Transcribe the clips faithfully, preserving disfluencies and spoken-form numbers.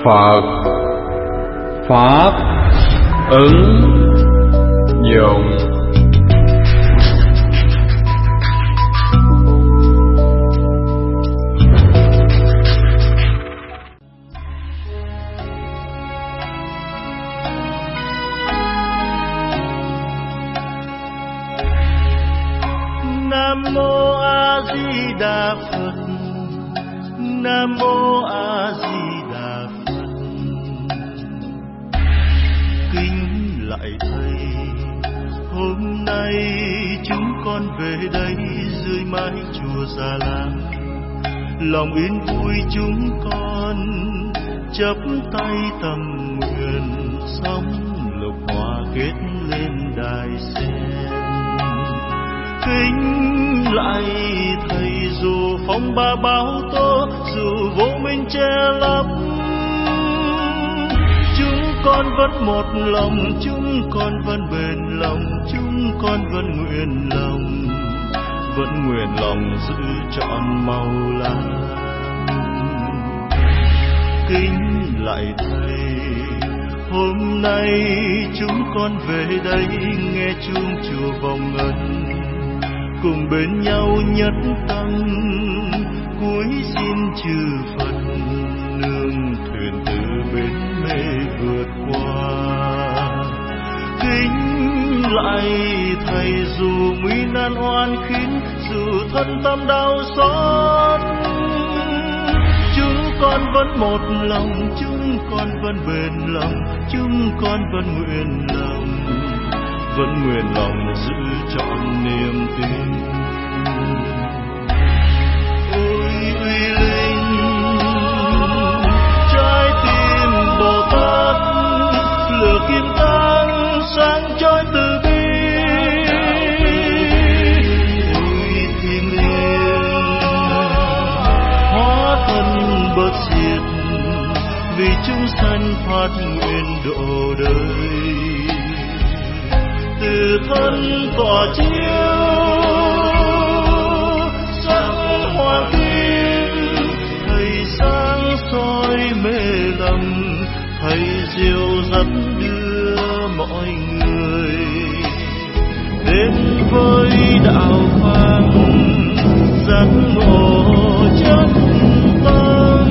Phật Pháp ứng dụng. Nam mô A Di Đà Phật. Nam mô A Di Đà Phật. Kính lạy thầy, hôm nay chúng con về đây dưới mái chùa Già Lam. Lòng yên vui chúng con chắp tay tầm nguyện, sóng lục hòa kết lên đài sen. Kính lạy thầy, dù phong ba báo tố, dù vô minh che lấp, chúng con vẫn một lòng, chúng con vẫn bền lòng, chúng con vẫn nguyện lòng, vẫn nguyện lòng giữ trọn màu lam. Kính lạy thầy, hôm nay chúng con về đây nghe chuông chùa vòng ngân, cùng bên nhau nhất tâm cúi xin chư Phật, nương thuyền từ bến mê vượt qua. Kính lạy thầy, dù nguy nan oan khiến, dù thân tâm đau xót, chúng con vẫn một lòng, chúng con vẫn bền lòng, chúng con vẫn nguyện lòng, vẫn nguyện lòng giữ trọn niềm tin. Ôi uy linh trái tim Bồ Tát, lửa kim cang sáng chói từ bi. Ôi thiêng liêng hóa thân bất diệt, vì chúng sanh phát nguyện độ đời. Từ thân tỏa chiếu sáng hoàng kim, thầy sáng soi mê lầm, thầy diệu dắt đưa mọi người đến với đạo vang, giác ngộ chân tâm.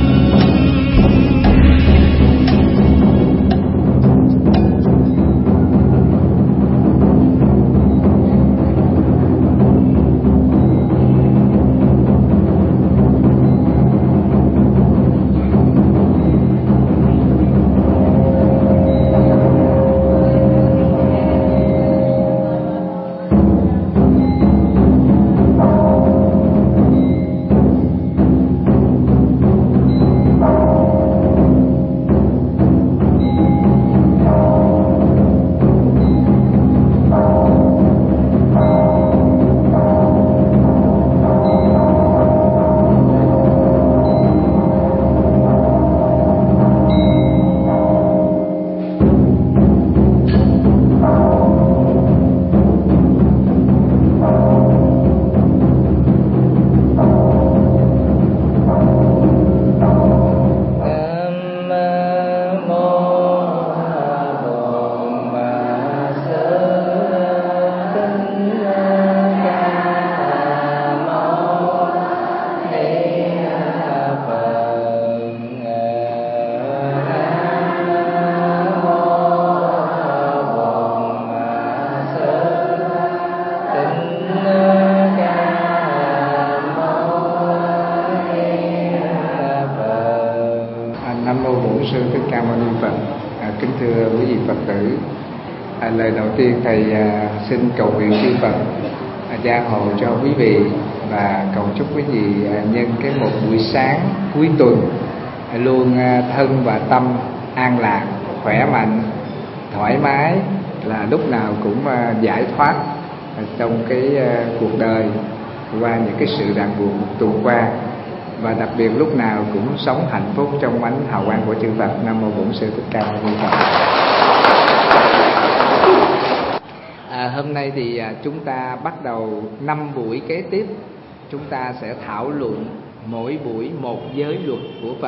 Lời đầu tiên thầy à, xin cầu nguyện chư Phật à, gia hộ cho quý vị và cầu chúc quý vị à, nhân cái một buổi sáng cuối tuần à, luôn à, thân và tâm an lạc, khỏe mạnh, thoải mái, là lúc nào cũng à, giải thoát à, trong cái à, cuộc đời qua những cái sự ràng buộc tuần qua, và đặc biệt lúc nào cũng sống hạnh phúc trong ánh hào quang của chư Phật. Nam mô Bổn Sư Thích Ca Mâu Ni Phật. À, hôm nay thì à, chúng ta bắt đầu năm buổi kế tiếp. Chúng ta sẽ thảo luận mỗi buổi một giới luật của Phật.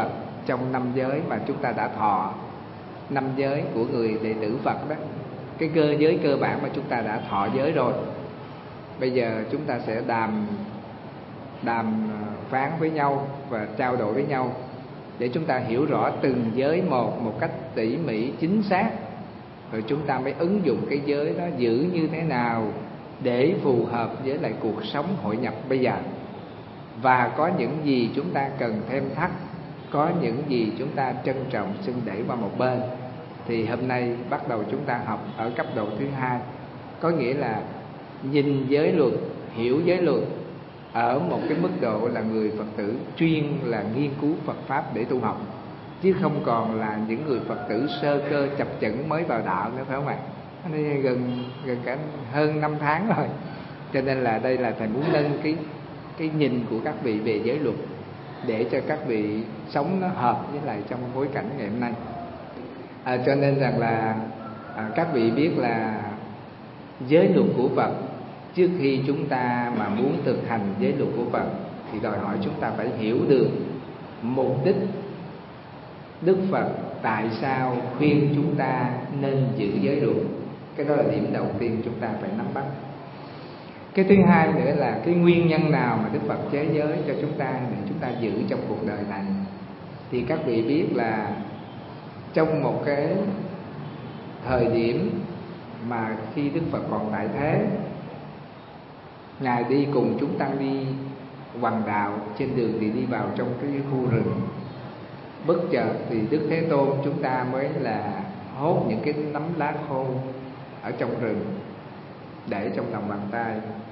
trong năm giới mà chúng ta đã thọ, năm giới của người đệ tử Phật đó, cái cơ giới cơ bản mà chúng ta đã thọ giới rồi. Bây giờ chúng ta sẽ đàm đàm phán với nhau và trao đổi với nhau để chúng ta hiểu rõ từng giới một một cách tỉ mỉ chính xác, rồi chúng ta mới ứng dụng cái giới đó giữ như thế nào để phù hợp với lại cuộc sống hội nhập bây giờ. Và có những gì chúng ta cần thêm thắt, có những gì chúng ta trân trọng xin để qua một bên. Thì hôm nay bắt đầu chúng ta học ở cấp độ thứ hai, có nghĩa là nhìn giới luật, hiểu giới luật ở một cái mức độ là người Phật tử chuyên là nghiên cứu Phật Pháp để tu học, chứ không còn là những người Phật tử sơ cơ chập chững mới vào đạo nữa, phải không ạ? Đây gần gần cả hơn năm tháng rồi, cho nên là đây là thầy muốn nâng cái cái nhìn của các vị về giới luật để cho các vị sống nó hợp với lại trong bối cảnh ngày hôm nay. À, cho nên rằng là à, các vị biết là giới luật của Phật, trước khi chúng ta mà muốn thực hành giới luật của Phật thì đòi hỏi chúng ta phải hiểu được mục đích Đức Phật tại sao khuyên chúng ta nên giữ giới luật. Cái đó là điểm đầu tiên chúng ta phải nắm bắt. Cái thứ hai nữa là cái nguyên nhân nào mà Đức Phật chế giới cho chúng ta để chúng ta giữ trong cuộc đời này. Thì các vị biết là trong một cái thời điểm mà khi Đức Phật còn tại thế, Ngài đi cùng chúng tăng đi hoằng đạo, trên đường thì đi vào trong cái khu rừng. Bất chợt thì Đức Thế Tôn chúng ta mới là hốt những cái nắm lá khô ở trong rừng để trong lòng bàn tay.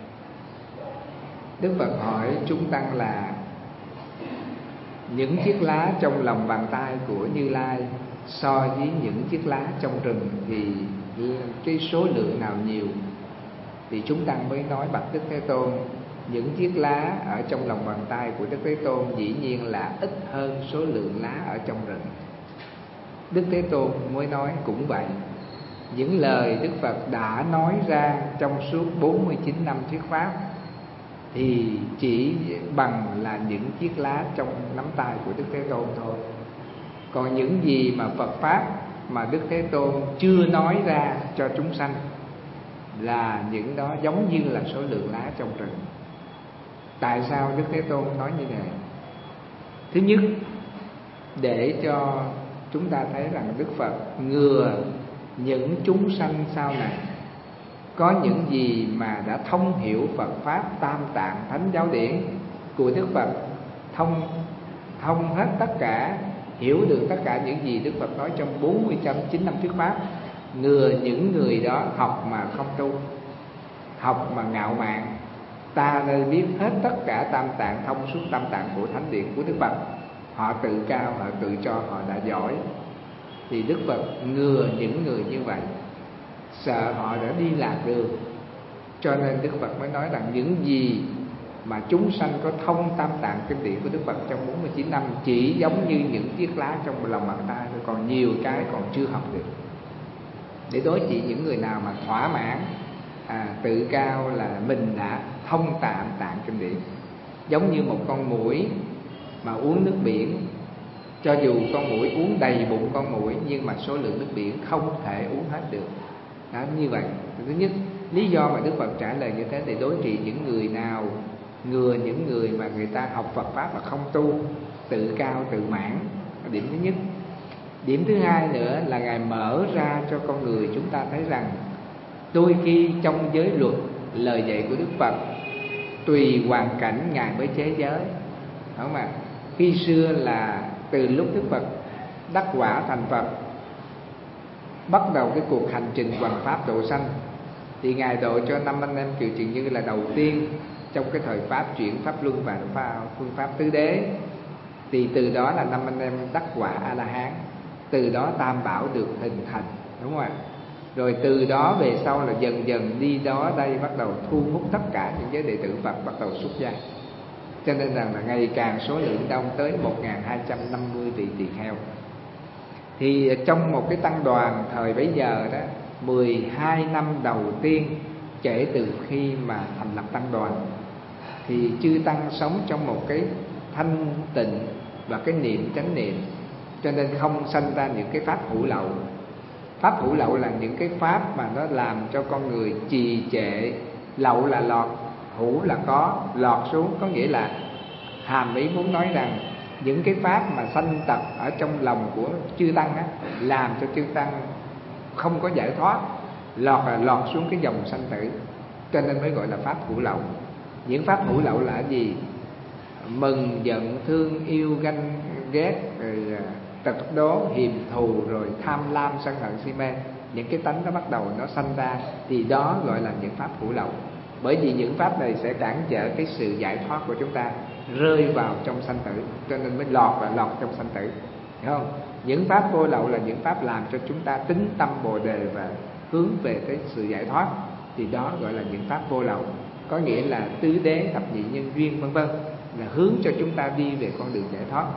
Đức Phật hỏi chúng tăng là những chiếc lá trong lòng bàn tay của Như Lai so với những chiếc lá trong rừng thì cái số lượng nào nhiều? Thì chúng tăng mới nói bạch Đức Thế Tôn, những chiếc lá ở trong lòng bàn tay của Đức Thế Tôn dĩ nhiên là ít hơn số lượng lá ở trong rừng. Đức Thế Tôn mới nói cũng vậy, những lời Đức Phật đã nói ra trong suốt bốn mươi chín năm thuyết pháp thì chỉ bằng là những chiếc lá trong nắm tay của Đức Thế Tôn thôi. Còn những gì mà Phật Pháp mà Đức Thế Tôn chưa nói ra cho chúng sanh là những đó giống như là số lượng lá trong rừng. Tại sao Đức Thế Tôn nói như vậy? Thứ nhất, để cho chúng ta thấy rằng Đức Phật ngừa những chúng sanh sau này có những gì mà đã thông hiểu Phật Pháp Tam Tạng Thánh Giáo Điển của Đức Phật, thông thông hết tất cả, hiểu được tất cả những gì Đức Phật nói trong bốn mươi chín năm thuyết pháp, ngừa những người đó học mà không tu, học mà ngạo mạn. Ta nên biết hết tất cả tam tạng, thông suốt tam tạng của Thánh Điển của Đức Phật. Họ tự cao, họ tự cho họ đã giỏi. Thì Đức Phật ngừa những người như vậy, sợ họ đã đi lạc đường. Cho nên Đức Phật mới nói rằng những gì mà chúng sanh có thông tam tạng kinh điển của Đức Phật trong bốn mươi chín năm chỉ giống như những chiếc lá trong lòng bàn tay thôi, còn nhiều cái còn chưa học được. Để đối trị những người nào mà thỏa mãn, à, tự cao là mình đã thông tạm tạng kinh điển. Giống như một con muỗi mà uống nước biển, cho dù con muỗi uống đầy bụng con muỗi nhưng mà số lượng nước biển không thể uống hết được. Đó, như vậy. Thứ nhất, lý do mà Đức Phật trả lời như thế để đối trị những người nào, ngừa những người mà người ta học Phật Pháp mà không tu, tự cao tự mãn. Điểm thứ nhất. Điểm thứ hai nữa là Ngài mở ra cho con người chúng ta thấy rằng đôi khi trong giới luật, lời dạy của Đức Phật tùy hoàn cảnh Ngài mới chế giới, đúng không ạ? Khi xưa là từ lúc Đức Phật đắc quả thành Phật, bắt đầu cái cuộc hành trình hoằng pháp độ sanh, thì Ngài độ cho năm anh em Kiều Trần Như là đầu tiên trong cái thời Pháp chuyển Pháp Luân và phương Pháp Tứ Đế. Thì từ đó là năm anh em đắc quả A-la-hán, từ đó Tam Bảo được hình thành, đúng không ạ? Rồi từ đó về sau là dần dần đi đó đây bắt đầu thu hút tất cả những giới đệ tử Phật bắt đầu xuất gia. Cho nên rằng là ngày càng số lượng đông tới một nghìn hai trăm năm mươi vị tỳ kheo. Thì trong một cái tăng đoàn thời bấy giờ đó, mười hai năm đầu tiên kể từ khi mà thành lập tăng đoàn, thì chư tăng sống trong một cái thanh tịnh và cái niệm chánh niệm. cho nên không sanh ra những cái pháp hữu lậu. Pháp hữu lậu là những cái pháp mà nó làm cho con người trì trệ. Lậu là lọt, hữu là có, lọt xuống có nghĩa là hàm ý muốn nói rằng những cái pháp mà sanh tật ở trong lòng của chư tăng á, làm cho chư tăng không có giải thoát, lọt là lọt xuống cái dòng sanh tử, cho nên mới gọi là pháp hữu lậu. Những pháp hữu lậu là gì? Mừng, giận, thương, yêu, ganh, ghét, rồi tật đố, hiềm thù, rồi tham lam, sân hận, si mê. Những cái tánh nó bắt đầu nó sanh ra, thì đó gọi là những pháp hữu lậu. Bởi vì những pháp này sẽ cản trở cái sự giải thoát của chúng ta, rơi vào trong sanh tử, cho nên mới lọt và lọt trong sanh tử, hiểu không? Những pháp vô lậu là những pháp làm cho chúng ta tín tâm bồ đề và hướng về cái sự giải thoát, thì đó gọi là những pháp vô lậu. Có nghĩa là tứ đế, thập nhị nhân duyên vân vân, là hướng cho chúng ta đi về con đường giải thoát,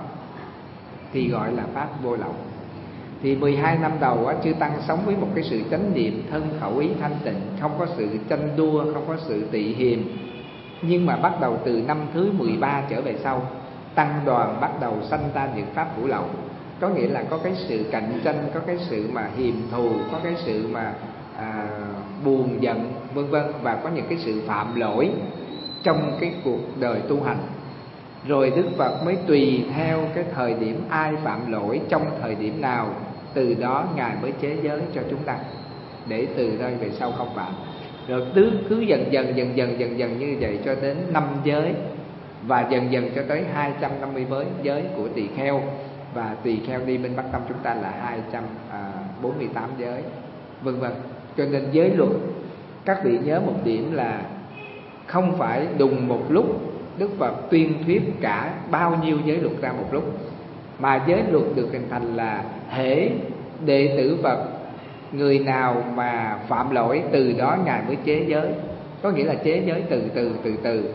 thì gọi là pháp vô lậu. Thì mười hai năm đầu á, chư tăng sống với một cái sự chánh niệm, thân khẩu ý thanh tịnh, không có sự tranh đua, không có sự tị hiềm. Nhưng mà bắt đầu từ năm thứ mười ba trở về sau, tăng đoàn bắt đầu sanh ra những pháp hữu lậu. Có nghĩa là có cái sự cạnh tranh, có cái sự mà hiềm thù, có cái sự mà à, buồn giận vân vân, và có những cái sự phạm lỗi trong cái cuộc đời tu hành. Rồi Đức Phật mới tùy theo cái thời điểm ai phạm lỗi trong thời điểm nào, từ đó Ngài mới chế giới cho chúng ta, để từ đây về sau không phạm. Rồi cứ, cứ dần dần dần dần dần dần như vậy cho đến năm giới, và dần dần cho tới hai trăm năm mươi giới, giới của tỳ kheo. Và tỳ kheo đi bên Bắc Tâm chúng ta là hai trăm bốn mươi tám giới, vân vân. Cho nên giới luật, các vị nhớ một điểm là không phải đùng một lúc Đức Phật tuyên thuyết cả bao nhiêu giới luật ra một lúc, mà giới luật được hình thành là hễ đệ tử Phật người nào mà phạm lỗi, từ đó Ngài mới chế giới. Có nghĩa là chế giới từ từ từ từ.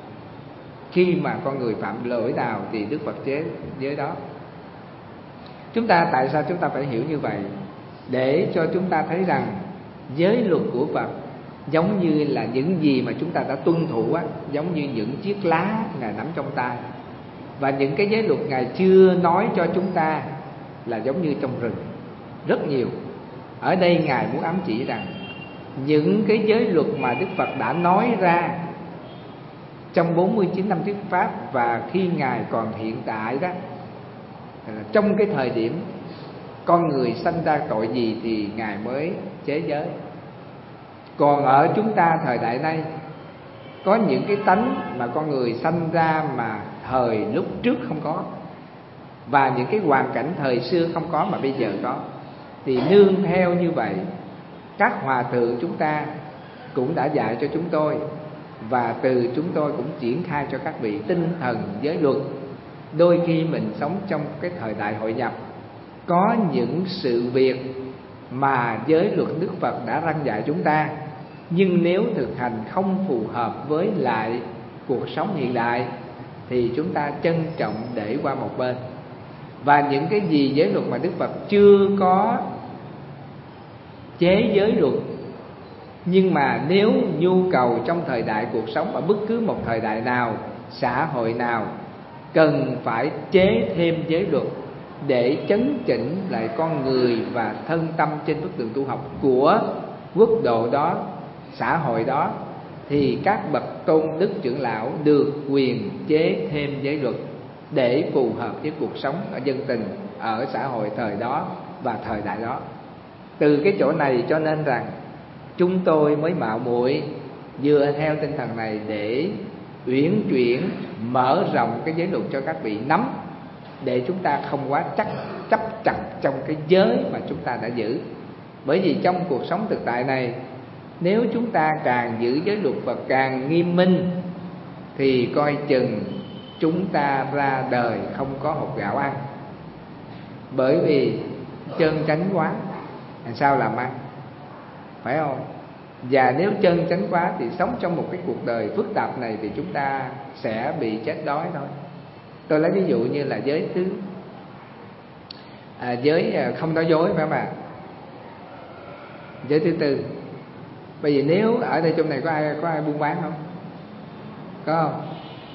Khi mà con người phạm lỗi nào thì Đức Phật chế giới đó. Chúng ta tại sao chúng ta phải hiểu như vậy? Để cho chúng ta thấy rằng giới luật của Phật giống như là những gì mà chúng ta đã tuân thủ á, giống như những chiếc lá Ngài nắm trong tay. Và những cái giới luật Ngài chưa nói cho chúng ta là giống như trong rừng, rất nhiều. Ở đây Ngài muốn ám chỉ rằng những cái giới luật mà Đức Phật đã nói ra trong bốn mươi chín năm thuyết pháp, và khi Ngài còn hiện tại đó, trong cái thời điểm con người sanh ra tội gì thì Ngài mới chế giới. Còn ở chúng ta thời đại nay, có những cái tánh mà con người sanh ra mà thời lúc trước không có, và những cái hoàn cảnh thời xưa không có mà bây giờ có. Thì nương theo như vậy, các hòa thượng chúng ta cũng đã dạy cho chúng tôi, và từ chúng tôi cũng triển khai cho các vị tinh thần giới luật. Đôi khi mình sống trong cái thời đại hội nhập, có những sự việc mà giới luật Đức Phật đã răn dạy chúng ta, nhưng nếu thực hành không phù hợp với lại cuộc sống hiện đại thì chúng ta trân trọng để qua một bên. Và những cái gì giới luật mà Đức Phật chưa có chế giới luật, nhưng mà nếu nhu cầu trong thời đại cuộc sống, ở bất cứ một thời đại nào, xã hội nào, cần phải chế thêm giới luật để chấn chỉnh lại con người và thân tâm trên bức tường tu học của quốc độ đó, xã hội đó, thì các bậc tôn đức trưởng lão được quyền chế thêm giới luật để phù hợp với cuộc sống ở dân tình, ở xã hội thời đó và thời đại đó. Từ cái chỗ này cho nên rằng chúng tôi mới mạo muội dựa theo tinh thần này để uyển chuyển, mở rộng cái giới luật cho các vị nắm, để chúng ta không quá chắc chấp chặt trong cái giới mà chúng ta đã giữ. Bởi vì trong cuộc sống thực tại này, nếu chúng ta càng giữ giới luật và càng nghiêm minh thì coi chừng chúng ta ra đời không có hột gạo ăn. Bởi vì chân chánh quá, làm sao làm ăn, phải không? Và nếu chân chánh quá thì sống trong một cái cuộc đời phức tạp này thì chúng ta sẽ bị chết đói thôi. Tôi lấy ví dụ như là giới thứ à, giới không nói dối, phải không ạ? Giới thứ tư. Bởi vì nếu ở đây trong này có ai có ai buôn bán không? Có không?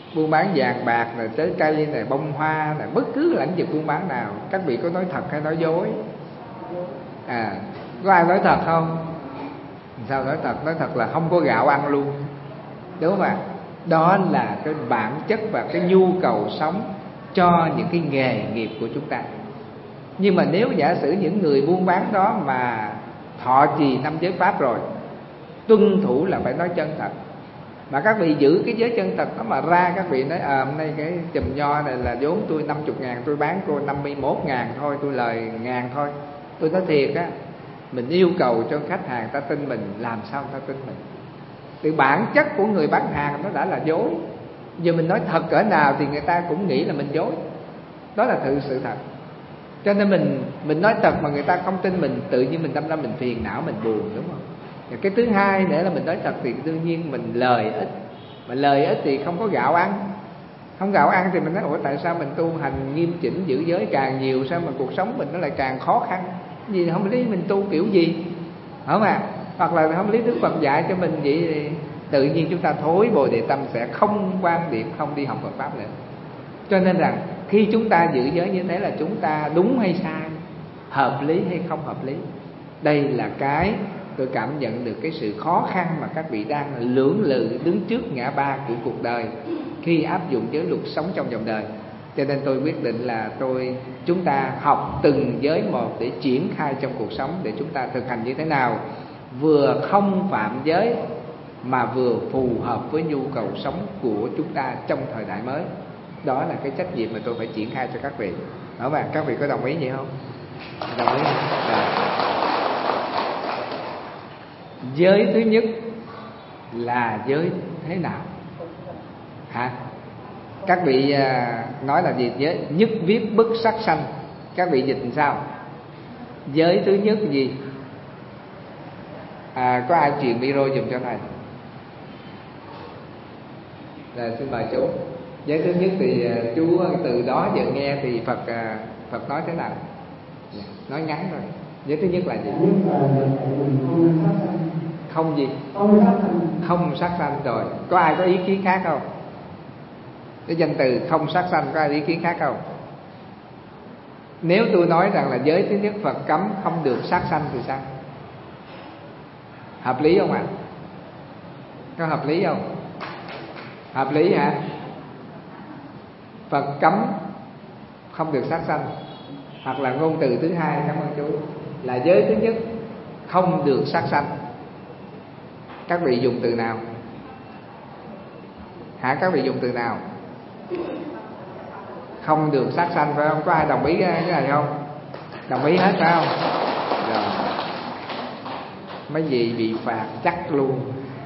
buôn bán vàng bạc này, trái cây này, bông hoa này, bất cứ lĩnh vực buôn bán nào, các vị có nói thật hay nói dối? À, có ai nói thật không? Sao nói thật? Nói thật là không có gạo ăn luôn, đúng không ạ? Đó là cái bản chất và cái nhu cầu sống cho những cái nghề nghiệp của chúng ta. Nhưng mà nếu giả sử những người buôn bán đó mà thọ trì năm giới pháp rồi, tuân thủ là phải nói chân thật, mà các vị giữ cái giới chân thật đó mà ra, các vị nói à, hôm nay cái chùm nho này là vốn tôi năm mươi ngàn, tôi bán cô năm mươi mốt ngàn thôi, tôi lời ngàn thôi. Tôi nói thiệt á, mình yêu cầu cho khách hàng ta tin mình, làm sao ta tin mình? Từ bản chất của người bán hàng nó đã là dối. Giờ mình nói thật cỡ nào thì người ta cũng nghĩ là mình dối. Đó là thực sự thật. Cho nên mình mình nói thật mà người ta không tin mình, tự nhiên mình đâm ra mình phiền não, mình buồn, đúng không? Và cái thứ hai nữa là mình nói thật thì đương nhiên mình lời ít. Mà lời ít thì không có gạo ăn. Không gạo ăn thì mình nói ủa tại sao mình tu hành nghiêm chỉnh giữ giới càng nhiều, sao mà cuộc sống mình nó lại càng khó khăn? Vì không lý mình tu kiểu gì, không à? Hoặc là không lý Đức Phật dạy cho mình vậy thì tự nhiên chúng ta thối Bồ Đề Tâm sẽ không quan điểm, không đi học Phật pháp nữa. Cho nên rằng khi chúng ta giữ giới như thế là chúng ta đúng hay sai, hợp lý hay không hợp lý. Đây là cái tôi cảm nhận được cái sự khó khăn mà các vị đang lưỡng lự đứng trước ngã ba của cuộc đời khi áp dụng giới luật sống trong dòng đời. Cho nên tôi quyết định là tôi chúng ta học từng giới một để triển khai trong cuộc sống, để chúng ta thực hành như thế nào vừa không phạm giới mà vừa phù hợp với nhu cầu sống của chúng ta trong thời đại mới. Đó là cái trách nhiệm mà tôi phải triển khai cho các vị. Đó mà các vị có đồng ý vậy không? Đồng ý. Rồi. Giới thứ nhất là giới thế nào? Hả? Các vị nói là gì? Giới nhất viết bất sát sanh. Các vị dịch làm sao? Giới thứ nhất gì? À, có ai truyền micro dùm cho thầy? Rồi, xin mời chú. Giới thứ nhất thì chú từ đó giờ nghe thì Phật Phật nói thế nào? Nói ngắn rồi. Giới thứ nhất là gì? Không gì? Không sát sanh. Rồi, có ai có ý kiến khác không? Cái danh từ không sát sanh có ai ý kiến khác không? Nếu tôi nói rằng là giới thứ nhất Phật cấm không được sát sanh thì sao? Hợp lý không ạ? À? Có hợp lý không? Hợp lý hả? Phật cấm không được sát sanh. Hoặc là ngôn từ thứ hai, cảm ơn chú, là giới thứ nhất không được sát sanh. Các vị dùng từ nào? Hả? Các vị dùng từ nào? Không được sát sanh phải không? Có ai đồng ý cái này không? Đồng ý hết phải không? Rồi. Mấy vị bị phạt chắc luôn.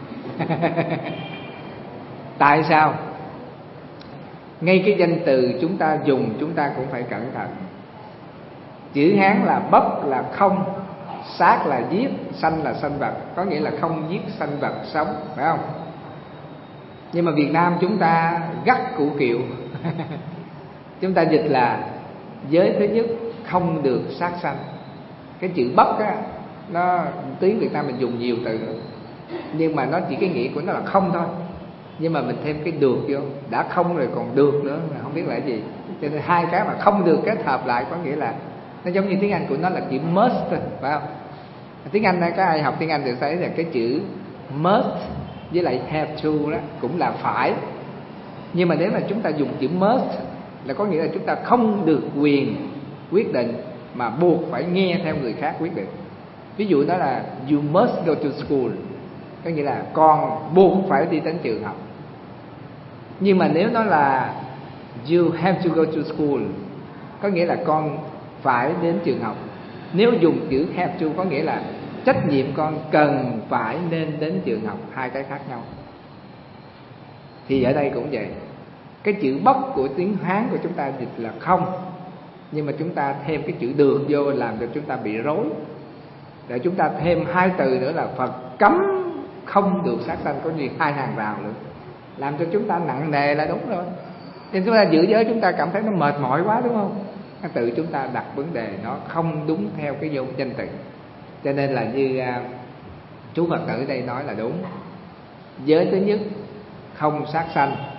Tại sao? Ngay cái danh từ chúng ta dùng chúng ta cũng phải cẩn thận. Chữ Hán là bất là không, sát là giết, sanh là sanh vật. Có nghĩa là không giết sanh vật sống, phải không? Nhưng mà Việt Nam chúng ta gắt củ kiệu. Chúng ta dịch là giới thứ nhất không được sát sanh. Cái chữ bất á, nó tiếng Việt Nam mình dùng nhiều từ nữa, nhưng mà nó chỉ cái nghĩa của nó là không thôi. Nhưng mà mình thêm cái được vô, đã không rồi còn được nữa, không biết là cái gì. Cho nên hai cái mà không được kết hợp lại có nghĩa là nó giống như tiếng Anh của nó là chữ must, phải không? Tiếng Anh này, có ai học tiếng Anh thì thấy là cái chữ must với lại have to đó cũng là phải. Nhưng mà nếu mà chúng ta dùng chữ must là có nghĩa là chúng ta không được quyền quyết định mà buộc phải nghe theo người khác quyết định. Ví dụ đó là you must go to school, có nghĩa là con buộc phải đi đến trường học. Nhưng mà nếu nó là you have to go to school, có nghĩa là con phải đến trường học. Nếu dùng chữ have to có nghĩa là trách nhiệm con cần phải nên đến trường học, hai cái khác nhau. Thì ở đây cũng vậy. Cái chữ bất của tiếng Hán của chúng ta dịch là không, nhưng mà chúng ta thêm cái chữ được vô làm cho chúng ta bị rối. Rồi chúng ta thêm hai từ nữa là Phật cấm không được sát sanh, có gì hai hàng rào nữa, làm cho chúng ta nặng nề là đúng rồi. Nên chúng ta giữ giới chúng ta cảm thấy nó mệt mỏi quá, đúng không? Tự chúng ta đặt vấn đề nó không đúng theo cái vô danh từ. Cho nên là như uh, chú Phật tử đây nói là đúng. Giới thứ nhất không sát sanh,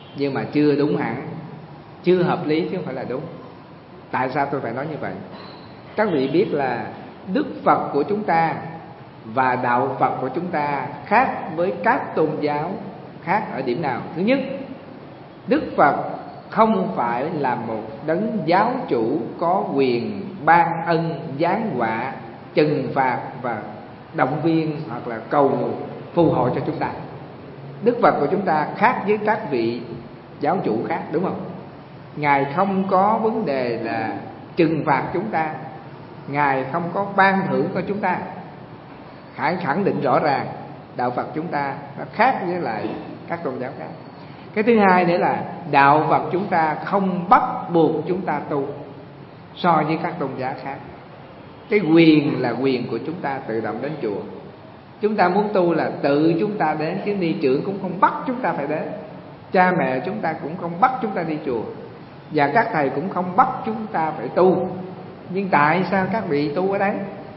nhưng mà chưa đúng hẳn, chưa hợp lý chứ không phải là đúng. Tại sao tôi phải nói như vậy? Các vị biết là Đức Phật của chúng ta và đạo Phật của chúng ta khác với các tôn giáo khác ở điểm nào? Thứ nhất, Đức Phật không phải là một đấng giáo chủ có quyền ban ân, giáng họa, trừng phạt và động viên hoặc là cầu phù hộ cho chúng ta. Đức Phật của chúng ta khác với các vị giáo chủ khác, đúng không? Ngài không có vấn đề là trừng phạt chúng ta, Ngài không có ban thưởng cho chúng ta. Phải khẳng định rõ ràng đạo Phật chúng ta nó khác với lại các tôn giáo khác. Cái thứ hai nữa là đạo Phật chúng ta không bắt buộc chúng ta tu so với các tôn giáo khác. Cái quyền là quyền của chúng ta tự động đến chùa. Chúng ta muốn tu là tự chúng ta đến, chứ ni trưởng cũng không bắt chúng ta phải đến. Cha mẹ chúng ta cũng không bắt chúng ta đi chùa, và các thầy cũng không bắt chúng ta phải tu. Nhưng tại sao các vị tu ở đấy?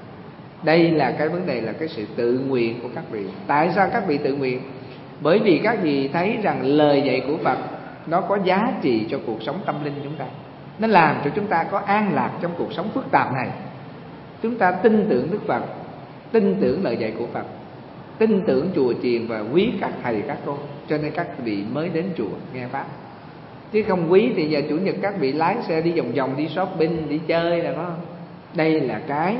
Đây là cái vấn đề, là cái sự tự nguyện của các vị. Tại sao các vị tự nguyện? Bởi vì các vị thấy rằng lời dạy của Phật nó có giá trị cho cuộc sống tâm linh chúng ta. Nó làm cho chúng ta có an lạc trong cuộc sống phức tạp này. Chúng ta tin tưởng Đức Phật, tin tưởng lời dạy của Phật, tin tưởng chùa chiền và quý các thầy các cô, cho nên các vị mới đến chùa nghe pháp. Chứ không quý thì giờ chủ nhật các vị lái xe đi vòng vòng, đi shopping, đi chơi là có. Đây là cái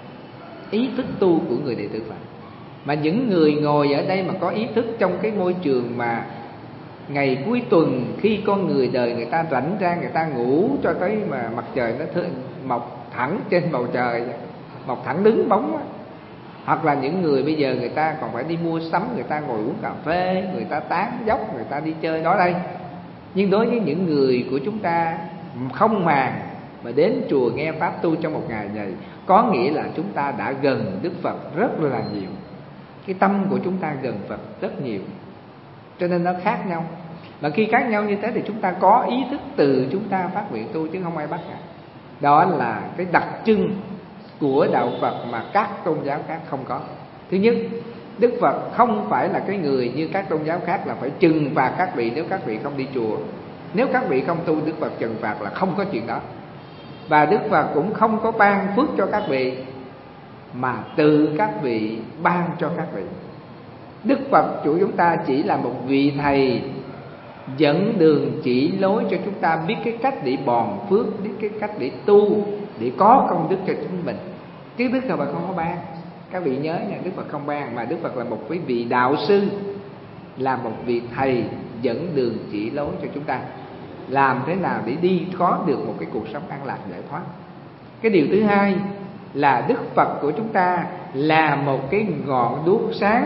ý thức tu của người đệ tử Phật. Mà những người ngồi ở đây mà có ý thức trong cái môi trường mà ngày cuối tuần, khi con người đời người ta rảnh ra, người ta ngủ cho tới mà mặt trời nó th- mọc thẳng trên bầu trời, mọc thẳng đứng bóng á. Hoặc là những người bây giờ người ta còn phải đi mua sắm, người ta ngồi uống cà phê, người ta tán dóc, người ta đi chơi đó đây. Nhưng đối với những người của chúng ta không màng mà đến chùa nghe pháp tu trong một ngày này, có nghĩa là chúng ta đã gần Đức Phật rất là nhiều. Cái tâm của chúng ta gần Phật rất nhiều, cho nên nó khác nhau. Mà khi khác nhau như thế thì chúng ta có ý thức từ chúng ta phát nguyện tu, chứ không ai bắt cả. Đó là cái đặc trưng của đạo Phật mà các tôn giáo khác không có. Thứ nhất, Đức Phật không phải là cái người như các tôn giáo khác là phải trừng phạt các vị nếu các vị không đi chùa. Nếu các vị không tu, Đức Phật trừng phạt là không có chuyện đó. Và Đức Phật cũng không có ban phước cho các vị, mà từ các vị ban cho các vị. Đức Phật của chúng ta chỉ là một vị thầy dẫn đường chỉ lối cho chúng ta biết cái cách để bòn phước, biết cái cách để tu, để có công đức cho chính mình. Chứ Đức Phật không có ban. Các vị nhớ nha, Đức Phật không ban, mà Đức Phật là một vị đạo sư, là một vị thầy dẫn đường chỉ lối cho chúng ta làm thế nào để đi có được một cái cuộc sống an lạc giải thoát. Cái điều thứ hai là Đức Phật của chúng ta là một cái ngọn đuốc sáng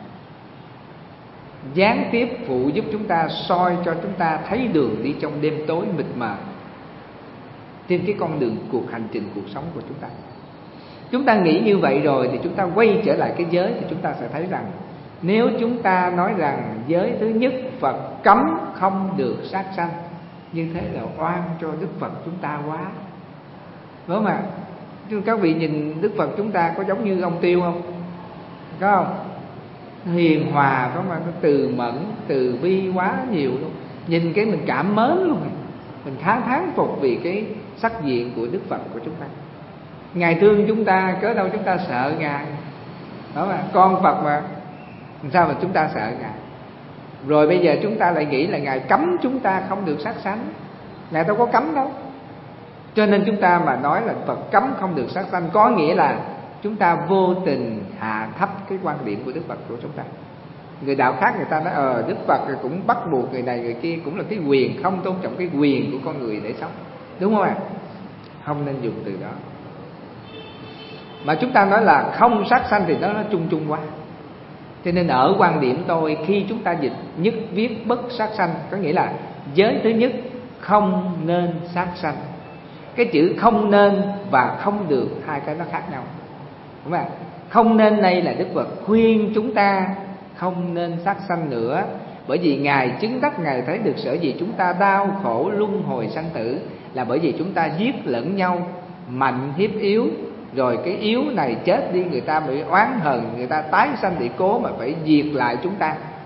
gián tiếp phụ giúp chúng ta, soi cho chúng ta thấy đường đi trong đêm tối mịt mờ trên cái con đường cuộc hành trình cuộc sống của chúng ta. Chúng ta nghĩ như vậy rồi thì chúng ta quay trở lại cái giới, thì chúng ta sẽ thấy rằng nếu chúng ta nói rằng giới thứ nhất Phật cấm không được sát sanh, như thế là oan cho Đức Phật chúng ta quá, đúng không ạ? Các vị nhìn Đức Phật chúng ta có giống như ông Tiêu không? Có không? Hiền hòa, có mà nó từ mẫn, từ bi quá nhiều luôn. Nhìn cái mình cảm mến luôn, mình khá thán phục vì cái sắc diện của Đức Phật của chúng ta. Ngài thương chúng ta, cớ đâu chúng ta sợ Ngài, đó mà con Phật mà, sao mà chúng ta sợ Ngài? Rồi bây giờ chúng ta lại nghĩ là Ngài cấm chúng ta không được sát sanh. Ngài đâu có cấm đâu. Cho nên chúng ta mà nói là Phật cấm không được sát sanh, có nghĩa là chúng ta vô tình hạ thấp cái quan điểm của Đức Phật của chúng ta. Người đạo khác người ta nói ờ Đức Phật cũng bắt buộc người này người kia, cũng là cái quyền, không tôn trọng cái quyền của con người để sống, đúng không ạ? Không nên dùng từ đó. Mà chúng ta nói là không sát sanh thì nó, nó chung chung quá. Cho nên ở quan điểm tôi, khi chúng ta dịch nhất viết bất sát sanh, có nghĩa là giới thứ nhất không nên sát sanh. Cái chữ không nên và không được, hai cái nó khác nhau, đúng không ạ? Không nên đây là Đức Phật khuyên chúng ta không nên sát sanh nữa, bởi vì Ngài chứng đắc, Ngài thấy được sở dĩ chúng ta đau khổ luân hồi sanh tử là bởi vì chúng ta giết lẫn nhau, mạnh hiếp yếu, rồi cái yếu này chết đi, người ta bị oán hờn, người ta tái sanh để cố mà phải diệt lại chúng ta.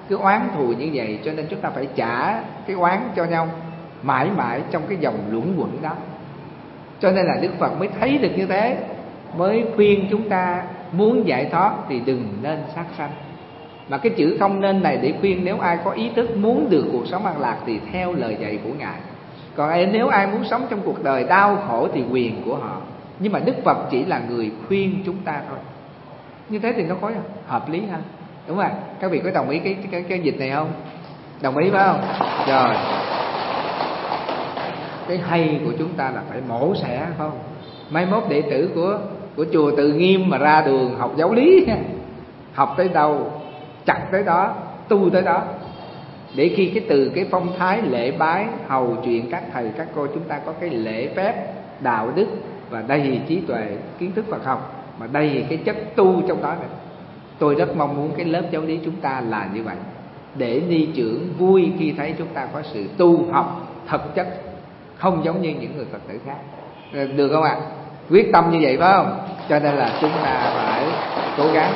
cứ oán thù như vậy, cho nên chúng ta phải trả cái oán cho nhau mãi mãi trong cái dòng luẩn quẩn đó. Cho nên là Đức Phật mới thấy được như thế, mới khuyên chúng ta muốn giải thoát thì đừng nên sát sanh. Mà cái chữ không nên này để khuyên nếu ai có ý thức muốn được cuộc sống an lạc thì theo lời dạy của Ngài. Còn nếu ai muốn sống trong cuộc đời đau khổ thì quyền của họ. Nhưng mà Đức Phật chỉ là người khuyên chúng ta thôi. Như thế thì nó có hợp lý hơn, đúng không? Các vị có đồng ý cái, cái, cái dịch này không? Đồng ý phải không? Rồi, cái hay của chúng ta là phải mổ xẻ, phải không? Mai mốt đệ tử của của chùa Từ Nghiêm mà ra đường học giáo lý, học tới đâu chặt tới đó, tu tới đó. Để khi cái từ cái phong thái lễ bái hầu chuyện các thầy các cô, chúng ta có cái lễ phép đạo đức và đầy trí tuệ kiến thức Phật học, mà đầy cái chất tu trong đó này. Tôi rất mong muốn cái lớp giáo lý chúng ta là như vậy, để ni trưởng vui khi thấy chúng ta có sự tu học thực chất, không giống như những người Phật tử khác. Được không ạ? À? Quyết tâm như vậy phải không? Cho nên là chúng ta phải cố gắng.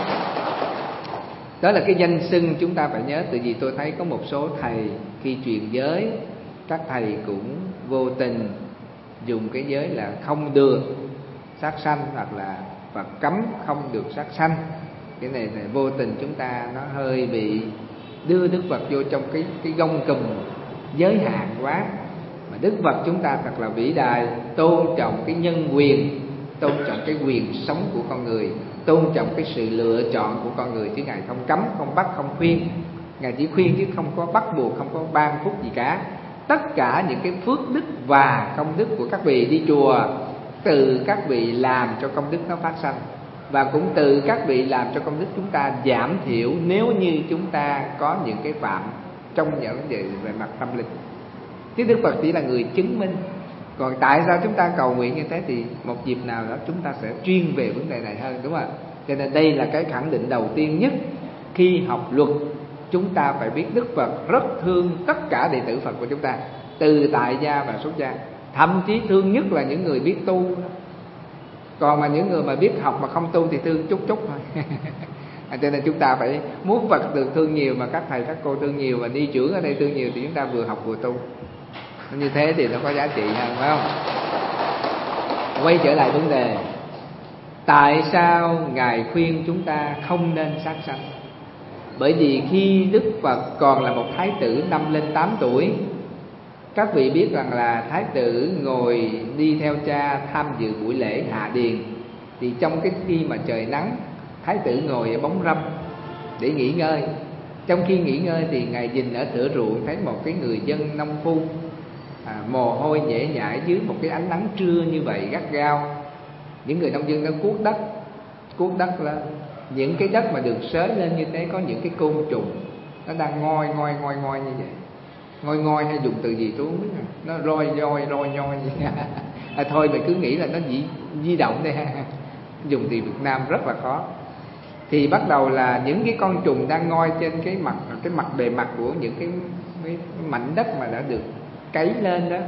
Đó là cái danh xưng chúng ta phải nhớ. Từ vì tôi thấy có một số thầy khi truyền giới, các thầy cũng vô tình dùng cái giới là không được sát sanh, hoặc là Phật cấm không được sát sanh. Cái này là vô tình chúng ta nó hơi bị đưa Đức Phật vô trong cái cái gông cùm giới hạn quá. Mà Đức Phật chúng ta thật là vĩ đại, tôn trọng cái nhân quyền, tôn trọng cái quyền sống của con người, tôn trọng cái sự lựa chọn của con người, chứ Ngài không cấm, không bắt, không khuyên. Ngài chỉ khuyên chứ không có bắt buộc, không có ban phúc gì cả. Tất cả những cái phước đức và công đức của các vị đi chùa, từ các vị làm cho công đức nó phát sanh, và cũng từ các vị làm cho công đức chúng ta giảm thiểu nếu như chúng ta có những cái phạm trong những vấn đề về mặt tâm linh. Chứ Đức Phật chỉ là người chứng minh. Còn tại sao chúng ta cầu nguyện như thế thì một dịp nào đó chúng ta sẽ chuyên về vấn đề này hơn, đúng không ạ? Cho nên đây là cái khẳng định đầu tiên nhất. Khi học luật, chúng ta phải biết Đức Phật rất thương tất cả đệ tử Phật của chúng ta, từ tại gia và xuất gia. Thậm chí thương nhất là những người biết tu. Còn mà những người mà biết học mà không tu thì thương chút chút thôi. Cho nên chúng ta phải muốn Phật được thương nhiều, mà các thầy các cô thương nhiều, và đi trưởng ở đây thương nhiều, thì chúng ta vừa học vừa tu. Như thế thì nó có giá trị hơn, phải không? Quay trở lại vấn đề, tại sao Ngài khuyên chúng ta không nên sát sanh? Bởi vì khi Đức Phật còn là một thái tử năm lên tám tuổi, các vị biết rằng là thái tử ngồi đi theo cha tham dự buổi lễ hạ điền, thì trong cái khi mà trời nắng, thái tử ngồi ở bóng râm để nghỉ ngơi. Trong khi nghỉ ngơi thì Ngài nhìn ở thửa ruộng, thấy một cái người dân nông phu, à, mồ hôi nhễ nhại dưới một cái ánh nắng trưa như vậy gắt gao. Những người nông dân đã cuốc đất, cuốc đất lên. Những cái đất mà được xới lên như thế có những cái côn trùng nó đang ngoi ngoi ngoi ngoi như vậy. Ngoi ngoi hay dùng từ gì tôi không biết, nó roi roi roi nhoi gì. À, thôi mày cứ nghĩ là nó di, di động đây ha. Dùng từ Việt Nam rất là khó. Thì bắt đầu là những cái con trùng đang ngoi trên cái mặt cái mặt bề mặt của những cái, cái mảnh đất mà đã được cấy lên đó.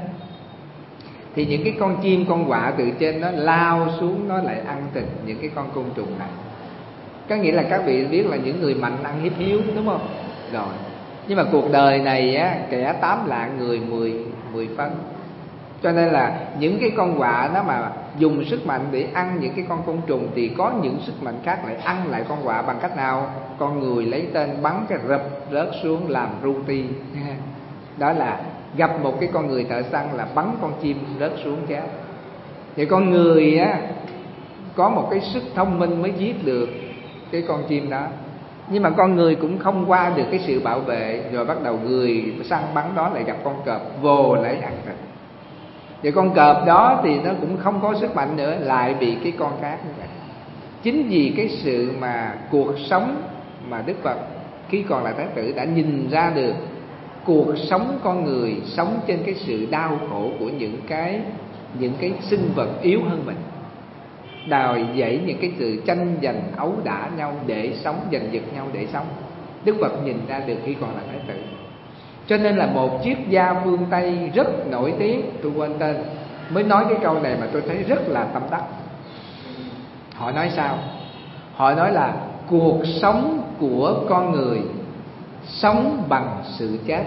Thì những cái con chim, con quạ từ trên nó lao xuống, nó lại ăn thịt những cái con côn trùng này. Có nghĩa là các vị biết là những người mạnh ăn hiếp yếu, đúng không? Rồi. Nhưng mà cuộc đời này á, kẻ tám lạng người mười mười phân. Cho nên là những cái con quạ nó mà dùng sức mạnh để ăn những cái con côn trùng, thì có những sức mạnh khác lại ăn lại con quạ bằng cách nào? Con người lấy tên bắn cái rập rớt xuống làm ruti. Đó là gặp một cái con người thợ săn là bắn con chim rớt xuống chết. Thì con người á có một cái sức thông minh mới giết được cái con chim đó. Nhưng mà con người cũng không qua được cái sự bảo vệ, rồi bắt đầu người săn bắn đó lại gặp con cọp vồ lấy ăn thịt. Thì con cọp đó thì nó cũng không có sức mạnh nữa, lại bị cái con khác như vậy. Chính vì cái sự mà cuộc sống mà Đức Phật khi còn là thái tử đã nhìn ra được cuộc sống con người sống trên cái sự đau khổ của những cái những cái sinh vật yếu hơn mình, đòi dẫy những cái sự tranh giành ấu đả nhau để sống, giành giật nhau để sống. Đức Phật nhìn ra được khi còn là thái tử. Cho nên là một triết gia phương Tây rất nổi tiếng, tôi quên tên, mới nói cái câu này mà tôi thấy rất là tâm đắc. Họ nói sao? Họ nói là cuộc sống của con người sống bằng sự chết.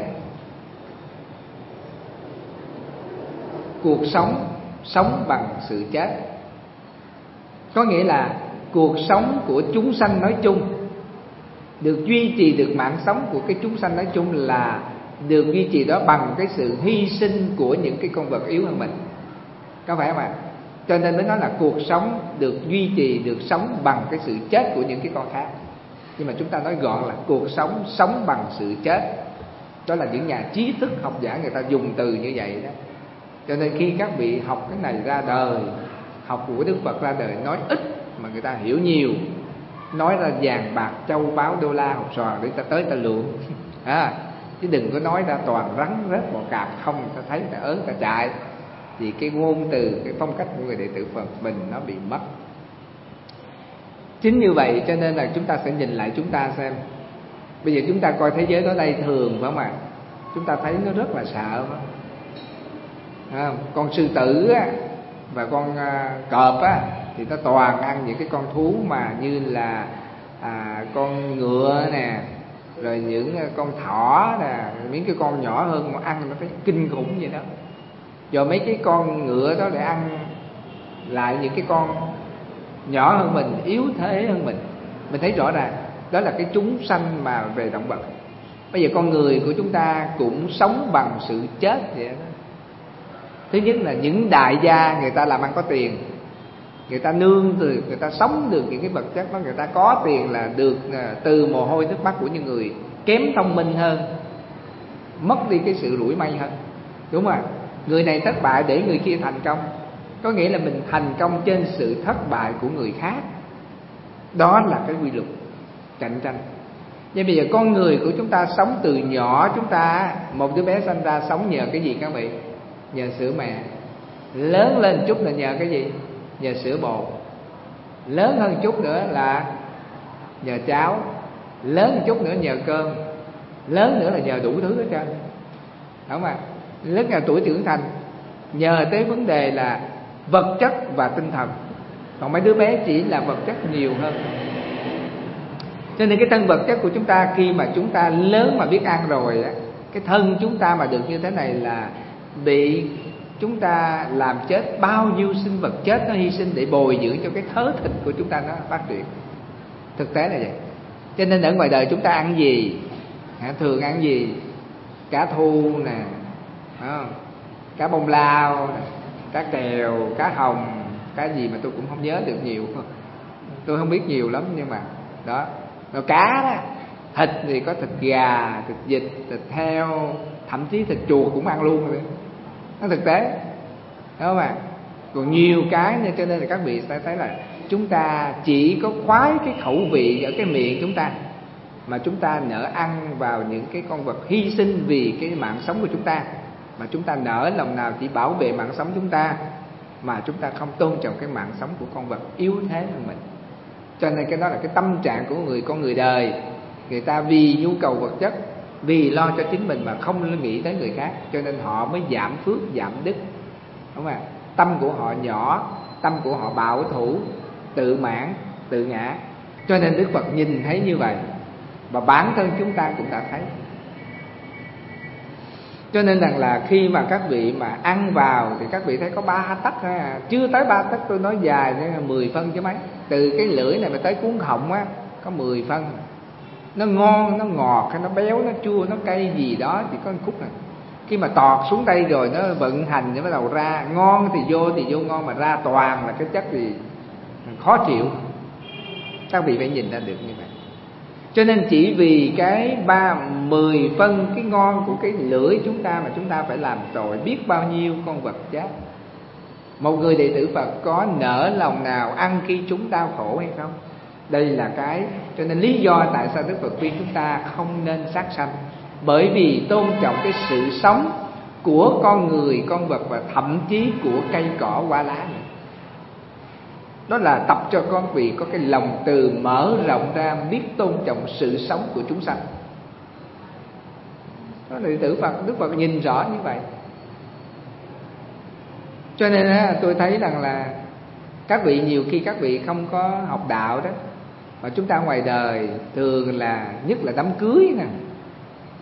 Cuộc sống sống bằng sự chết, có nghĩa là cuộc sống của chúng sanh nói chung, được duy trì được mạng sống của cái chúng sanh nói chung là được duy trì đó bằng cái sự hy sinh của những cái con vật yếu hơn mình, có phải không ạ? Cho nên mới nói là cuộc sống được duy trì, được sống bằng cái sự chết của những cái con khác. Nhưng mà chúng ta nói gọn là cuộc sống sống bằng sự chết. Đó là những nhà trí thức học giả người ta dùng từ như vậy đó. Cho nên khi các vị học cái này ra đời, học của Đức Phật ra đời, nói ít mà người ta hiểu nhiều, nói ra vàng bạc châu báu đô la học xoàn để ta tới ta lượm à, chứ đừng có nói ra toàn rắn rết bò cạp không, ta thấy ta ớn ta chạy. Vì cái ngôn từ, cái phong cách của người đệ tử Phật mình nó bị mất. Chính như vậy cho nên là chúng ta sẽ nhìn lại chúng ta xem. Bây giờ chúng ta coi thế giới đó đây thường phải không ạ? Chúng ta thấy nó rất là sợ phải không? À, con sư tử á, và con uh, cọp á, thì nó toàn ăn những cái con thú mà như là à, con ngựa nè, rồi những con thỏ nè, những cái con nhỏ hơn mà ăn nó thấy kinh khủng vậy đó. Rồi mấy cái con ngựa đó để ăn lại những cái con nhỏ hơn mình, yếu thế hơn mình. Mình thấy rõ ràng đó là cái chúng sanh mà về động vật. Bây giờ con người của chúng ta cũng sống bằng sự chết vậy đó. Thứ nhất là những đại gia người ta làm ăn có tiền, người ta nương từ, người ta sống được những cái vật chất đó, người ta có tiền là được từ mồ hôi nước mắt của những người kém thông minh hơn, mất đi cái sự rủi may hơn, đúng không ạ? Người này thất bại để người kia thành công, có nghĩa là mình thành công trên sự thất bại của người khác. Đó là cái quy luật cạnh tranh. Nhưng bây giờ con người của chúng ta sống từ nhỏ, chúng ta một đứa bé sinh ra sống nhờ cái gì các vị? Nhờ sữa mẹ. Lớn lên chút là nhờ cái gì? Nhờ sữa bột. Lớn hơn chút nữa là nhờ cháo. Lớn một chút nữa nhờ cơm. Lớn nữa là nhờ đủ thứ hết trơn, đúng không ạ? Lớn là tuổi trưởng thành nhờ tới vấn đề là vật chất và tinh thần. Còn mấy đứa bé chỉ là vật chất nhiều hơn. Cho nên cái thân vật chất của chúng ta, khi mà chúng ta lớn mà biết ăn rồi, cái thân chúng ta mà được như thế này là bị chúng ta làm chết bao nhiêu sinh vật chết nó hy sinh để bồi dưỡng cho cái thớ thịt của chúng ta nó phát triển. Thực tế là vậy. Cho nên ở ngoài đời chúng ta ăn gì? Thường ăn gì? Cá thu nè, cá bông lao, cá kèo, cá hồng, cá gì mà tôi cũng không nhớ được nhiều. Tôi không biết nhiều lắm nhưng mà đó. Rồi cá đó, thịt thì có thịt gà, thịt vịt, thịt heo, thậm chí thịt chuột cũng ăn luôn rồi. Nó thực tế, đúng không ạ? Còn nhiều cái nên cho nên là các vị sẽ thấy là chúng ta chỉ có khoái cái khẩu vị ở cái miệng chúng ta, mà chúng ta nỡ ăn vào những cái con vật hy sinh vì cái mạng sống của chúng ta, mà chúng ta nỡ lòng nào chỉ bảo vệ mạng sống chúng ta, mà chúng ta không tôn trọng cái mạng sống của con vật yếu thế hơn mình. Cho nên cái đó là cái tâm trạng của người con người đời. Người ta vì nhu cầu vật chất, vì lo cho chính mình mà không nghĩ tới người khác, cho nên họ mới giảm phước, giảm đức, đúng không ạ? Tâm của họ nhỏ, tâm của họ bảo thủ, tự mãn, tự ngã. Cho nên Đức Phật nhìn thấy như vậy, và bản thân chúng ta cũng đã thấy. Cho nên rằng là khi mà các vị mà ăn vào thì các vị thấy có ba tấc thôi à. Chưa tới ba tấc, tôi nói dài nên là mười phân chứ mấy. Từ cái lưỡi này mà tới cuốn họng á có mười phân. Nó ngon, nó ngọt, hay nó béo, nó chua, nó cay gì đó chỉ có một khúc này. Khi mà tọt xuống đây rồi nó vận hành nó bắt đầu ra. Ngon thì vô thì vô ngon, mà ra toàn là cái chất gì khó chịu. Các vị phải nhìn ra được như vậy. Cho nên chỉ vì cái ba mười phân cái ngon của cái lưỡi chúng ta mà chúng ta phải làm tội biết bao nhiêu con vật chết. Một người đệ tử Phật có nỡ lòng nào ăn khi chúng đau khổ hay không? Đây là cái cho nên lý do tại sao Đức Phật khuyên chúng ta không nên sát sanh. Bởi vì tôn trọng cái sự sống của con người, con vật và thậm chí của cây cỏ hoa lá này. Đó là tập cho con vị có cái lòng từ mở rộng ra, biết tôn trọng sự sống của chúng sanh. Đó là đệ tử Phật, Đức Phật nhìn rõ như vậy. Cho nên tôi thấy rằng là các vị nhiều khi các vị không có học đạo đó, mà chúng ta ngoài đời thường là nhất là đám cưới nè,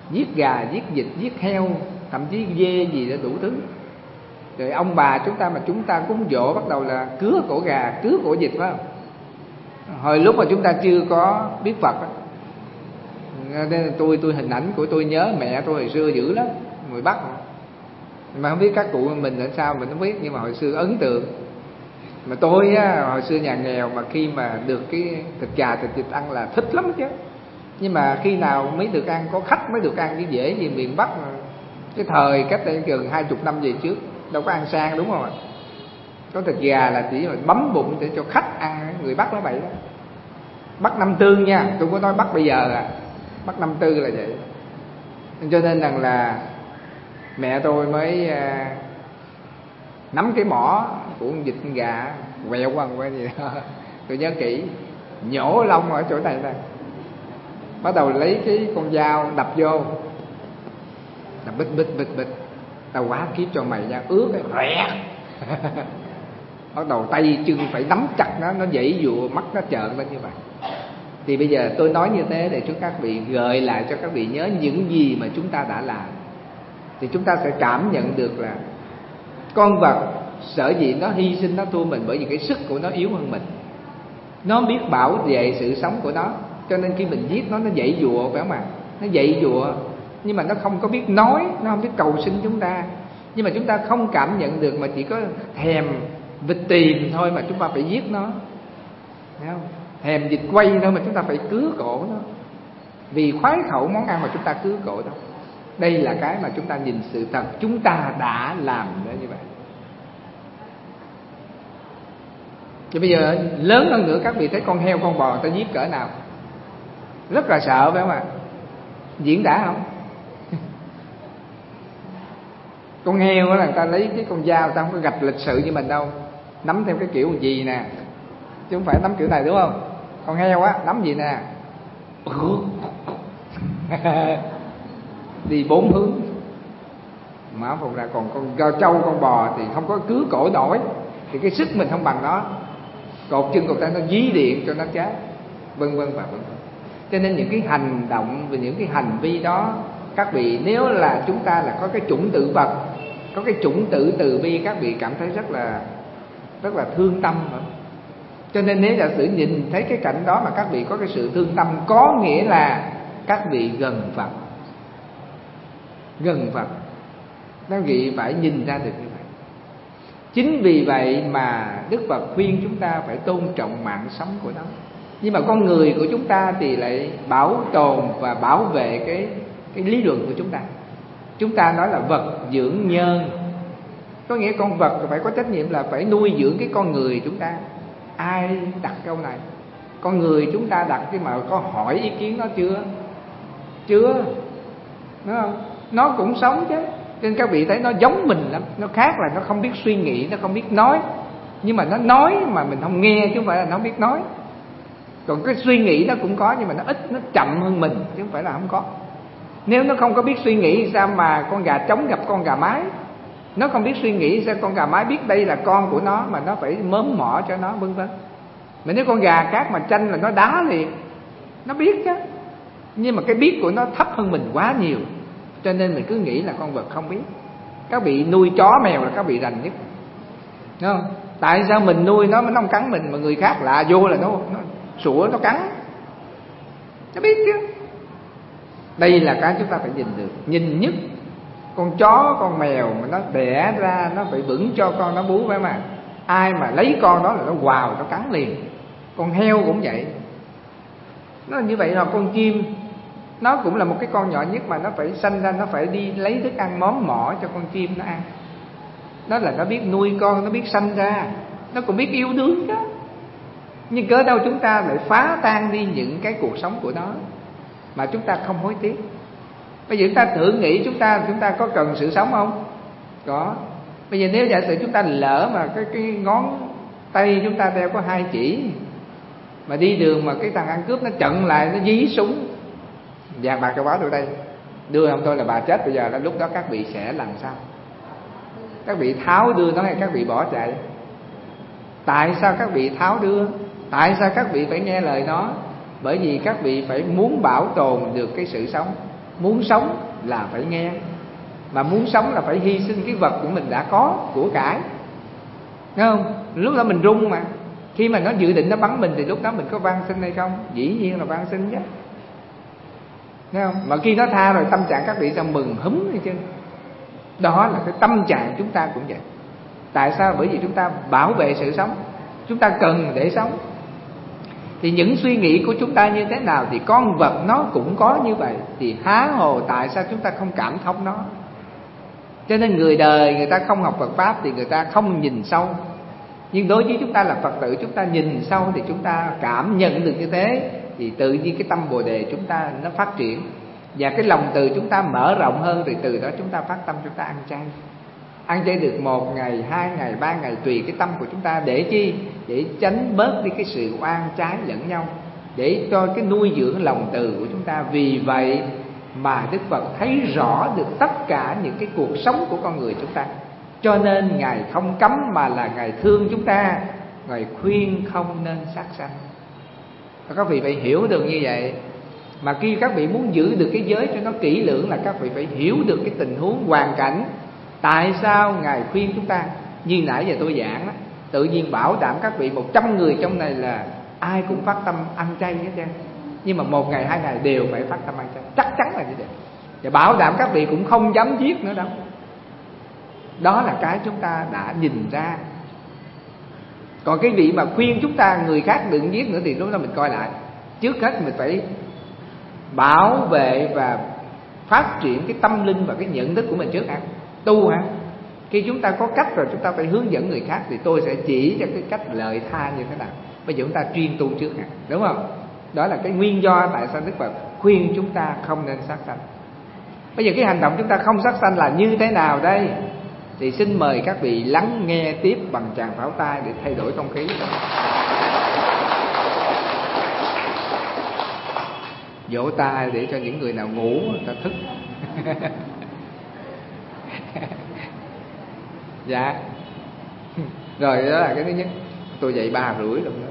giết gà, giết vịt, giết heo, thậm chí dê gì đó đủ thứ. Rồi ông bà chúng ta mà chúng ta cúng giỗ bắt đầu là cứa cổ gà, cứa cổ vịt, phải không? Hồi lúc mà chúng ta chưa có biết Phật đó. Nên tôi tôi hình ảnh của tôi nhớ mẹ tôi hồi xưa dữ lắm, người Bắc mà không biết các cụ mình làm sao mình không biết, nhưng mà hồi xưa ấn tượng. Mà tôi á, hồi xưa nhà nghèo mà khi mà được cái thịt gà thịt vịt ăn là thích lắm chứ. Nhưng mà khi nào mới được ăn, có khách mới được ăn, chứ dễ gì miền Bắc mà. Cái thời cách đây gần hai chục năm về trước đâu có ăn sang, đúng không ạ? Có thịt gà là chỉ mà bấm bụng để cho khách ăn, người Bắc nó vậy đó. Bắc năm tư nha, tôi có nói Bắc bây giờ à, Bắc năm tư là vậy. Cho nên rằng là mẹ tôi mới à, nắm cái mỏ của con vịt con gà quẹo qua qua gì đó. Tôi nhớ kỹ, nhổ lông ở chỗ này nè, bắt đầu lấy cái con dao đập vô, là bịch bịch bịch bịch, tao quá kiếp cho mày nha, ướt cái rẹt. Bắt đầu tay chân phải nắm chặt nó, nó dãy dụa, mắt nó trợn lên như vậy. Thì bây giờ tôi nói như thế để cho các vị gợi lại cho các vị nhớ những gì mà chúng ta đã làm. Thì chúng ta sẽ cảm nhận được là con vật sở dĩ nó hy sinh, nó thua mình bởi vì cái sức của nó yếu hơn mình. Nó biết bảo vệ sự sống của nó, cho nên khi mình giết nó, nó dãy dụa, phải không ạ? Nó dãy dụa, nhưng mà nó không có biết nói, nó không biết cầu xin chúng ta. Nhưng mà chúng ta không cảm nhận được, mà chỉ có thèm vịt tìm thôi mà chúng ta phải giết nó, thấy không? Thèm vịt quay thôi mà chúng ta phải cứa cổ nó, vì khoái khẩu món ăn mà chúng ta cứa cổ đó. Đây là cái mà chúng ta nhìn sự thật chúng ta đã làm như vậy. Thì bây giờ lớn hơn nữa, các vị thấy con heo con bò ta giết cỡ nào, rất là sợ, phải không ạ? Diễn đã không? Con heo đó là người ta lấy cái con dao, ta không có gạch lịch sự như mình đâu, nắm theo cái kiểu gì nè, chứ không phải nắm kiểu này, đúng không? Con heo á nắm gì nè, đi bốn hướng mở phòng ra. Còn con trâu con bò thì không có cứa cổ nổi, thì cái sức mình không bằng nó, cột chân cột tay nó dí điện cho nó chết, vân vân và vân vân. Cho nên những cái hành động và những cái hành vi đó, các vị nếu là chúng ta là có cái chủng tự vật, có cái chủng tử từ bi, các vị cảm thấy rất là rất là thương tâm nữa. Cho nên nếu giả sử nhìn thấy cái cảnh đó mà các vị có cái sự thương tâm, có nghĩa là các vị gần Phật, gần Phật. Các vị phải nhìn ra được như vậy. Chính vì vậy mà Đức Phật khuyên chúng ta phải tôn trọng mạng sống của nó. Nhưng mà con người của chúng ta thì lại bảo tồn và bảo vệ cái cái lý luận của chúng ta. Chúng ta nói là vật dưỡng nhân, có nghĩa con vật phải có trách nhiệm là phải nuôi dưỡng cái con người chúng ta. Ai đặt câu này? Con người chúng ta đặt, chứ mà có hỏi ý kiến nó chưa? Chưa, đúng không? Nó cũng sống chứ. Nên các vị thấy nó giống mình lắm. Nó khác là nó không biết suy nghĩ, nó không biết nói. Nhưng mà nó nói mà mình không nghe, chứ không phải là nó biết nói. Còn cái suy nghĩ nó cũng có, nhưng mà nó ít, nó chậm hơn mình, chứ không phải là không có. Nếu nó không có biết suy nghĩ, sao mà con gà trống gặp con gà mái? Nó không biết suy nghĩ, sao con gà mái biết đây là con của nó mà nó phải mớm mỏ cho nó, vân vân. Mà nếu con gà cát mà tranh là nó đá liền, nó biết chứ. Nhưng mà cái biết của nó thấp hơn mình quá nhiều, cho nên mình cứ nghĩ là con vật không biết. Các vị nuôi chó mèo là các vị rành nhất, đúng không? Tại sao mình nuôi nó mà nó không cắn mình, mà người khác lạ vô là nó, nó sủa, nó cắn? Nó biết chứ. Đây là cái chúng ta phải nhìn được. Nhìn nhất, con chó, con mèo mà nó đẻ ra, nó phải vững cho con nó bú, phải mà. Ai mà lấy con đó là nó quào, nó cắn liền. Con heo cũng vậy. Nó như vậy. Là con chim, nó cũng là một cái con nhỏ nhất mà nó phải sanh ra, nó phải đi lấy thức ăn móm mỏ cho con chim nó ăn. Đó là nó biết nuôi con, nó biết sanh ra, nó cũng biết yêu thương chứ. Nhưng cớ đâu chúng ta lại phá tan đi những cái cuộc sống của nó mà chúng ta không hối tiếc. Bây giờ chúng ta thử nghĩ, chúng ta chúng ta có cần sự sống không? Có. Bây giờ nếu giả sử chúng ta lỡ mà cái cái ngón tay chúng ta đeo có hai chỉ, mà đi đường mà cái thằng ăn cướp nó chặn lại, nó dí súng, vàng bạc châu báu từ đây đưa không thôi là bà chết. Bây giờ là lúc đó các vị sẽ làm sao? Các vị tháo đưa nó hay các vị bỏ chạy? Tại sao các vị tháo đưa? Tại sao các vị phải nghe lời nó? Bởi vì các vị phải muốn bảo tồn được cái sự sống. Muốn sống là phải nghe, mà muốn sống là phải hy sinh cái vật của mình đã có, của cải, thấy không? Lúc đó mình run mà. Khi mà nó dự định nó bắn mình thì lúc đó mình có van xin hay không? Dĩ nhiên là van xin chứ, thấy không? Mà khi nó tha rồi tâm trạng các vị sao mừng húm hay chứ. Đó là cái tâm trạng chúng ta cũng vậy. Tại sao? Bởi vì chúng ta bảo vệ sự sống, chúng ta cần để sống. Thì những suy nghĩ của chúng ta như thế nào thì con vật nó cũng có như vậy. Thì há hồ tại sao chúng ta không cảm thông nó? Cho nên người đời người ta không học Phật Pháp thì người ta không nhìn sâu. Nhưng đối với chúng ta là Phật tử, chúng ta nhìn sâu thì chúng ta cảm nhận được như thế, thì tự nhiên cái tâm Bồ Đề chúng ta nó phát triển. Và cái lòng từ chúng ta mở rộng hơn, thì từ đó chúng ta phát tâm chúng ta ăn chay. Ăn chay được một ngày, hai ngày, ba ngày tùy cái tâm của chúng ta. Để chi? Để tránh bớt đi cái sự oan trái lẫn nhau, để cho cái nuôi dưỡng lòng từ của chúng ta. Vì vậy mà Đức Phật thấy rõ được tất cả những cái cuộc sống của con người chúng ta. Cho nên Ngài không cấm mà là Ngài thương chúng ta. Ngài khuyên không nên sát sanh. Các vị phải hiểu được như vậy. Mà khi các vị muốn giữ được cái giới cho nó kỹ lưỡng là các vị phải hiểu được cái tình huống, hoàn cảnh. Tại sao Ngài khuyên chúng ta? Như nãy giờ tôi giảng đó, tự nhiên bảo đảm các vị một trăm người trong này là ai cũng phát tâm ăn chay hết trơn. Nhưng mà một ngày, hai ngày đều phải phát tâm ăn chay, chắc chắn là như vậy. Và bảo đảm các vị cũng không dám giết nữa đâu. Đó là cái chúng ta đã nhìn ra. Còn cái vị mà khuyên chúng ta người khác đừng giết nữa thì lúc đó mình coi lại. Trước hết mình phải bảo vệ và phát triển cái tâm linh và cái nhận thức của mình trước hả? Tu hả? Khi chúng ta có cách rồi chúng ta phải hướng dẫn người khác. Thì tôi sẽ chỉ cho cái cách lợi tha như thế nào. Bây giờ chúng ta chuyên tu trước hả? Đúng không? Đó là cái nguyên do tại sao Đức Phật khuyên chúng ta không nên sát sanh. Bây giờ cái hành động chúng ta không sát sanh là như thế nào đây? Thì xin mời các vị lắng nghe tiếp bằng tràng pháo tay để thay đổi không khí. Vỗ tay để cho những người nào ngủ người ta thức. Dạ. Rồi đó là cái thứ nhất. Tôi dậy ba rưỡi luôn đó.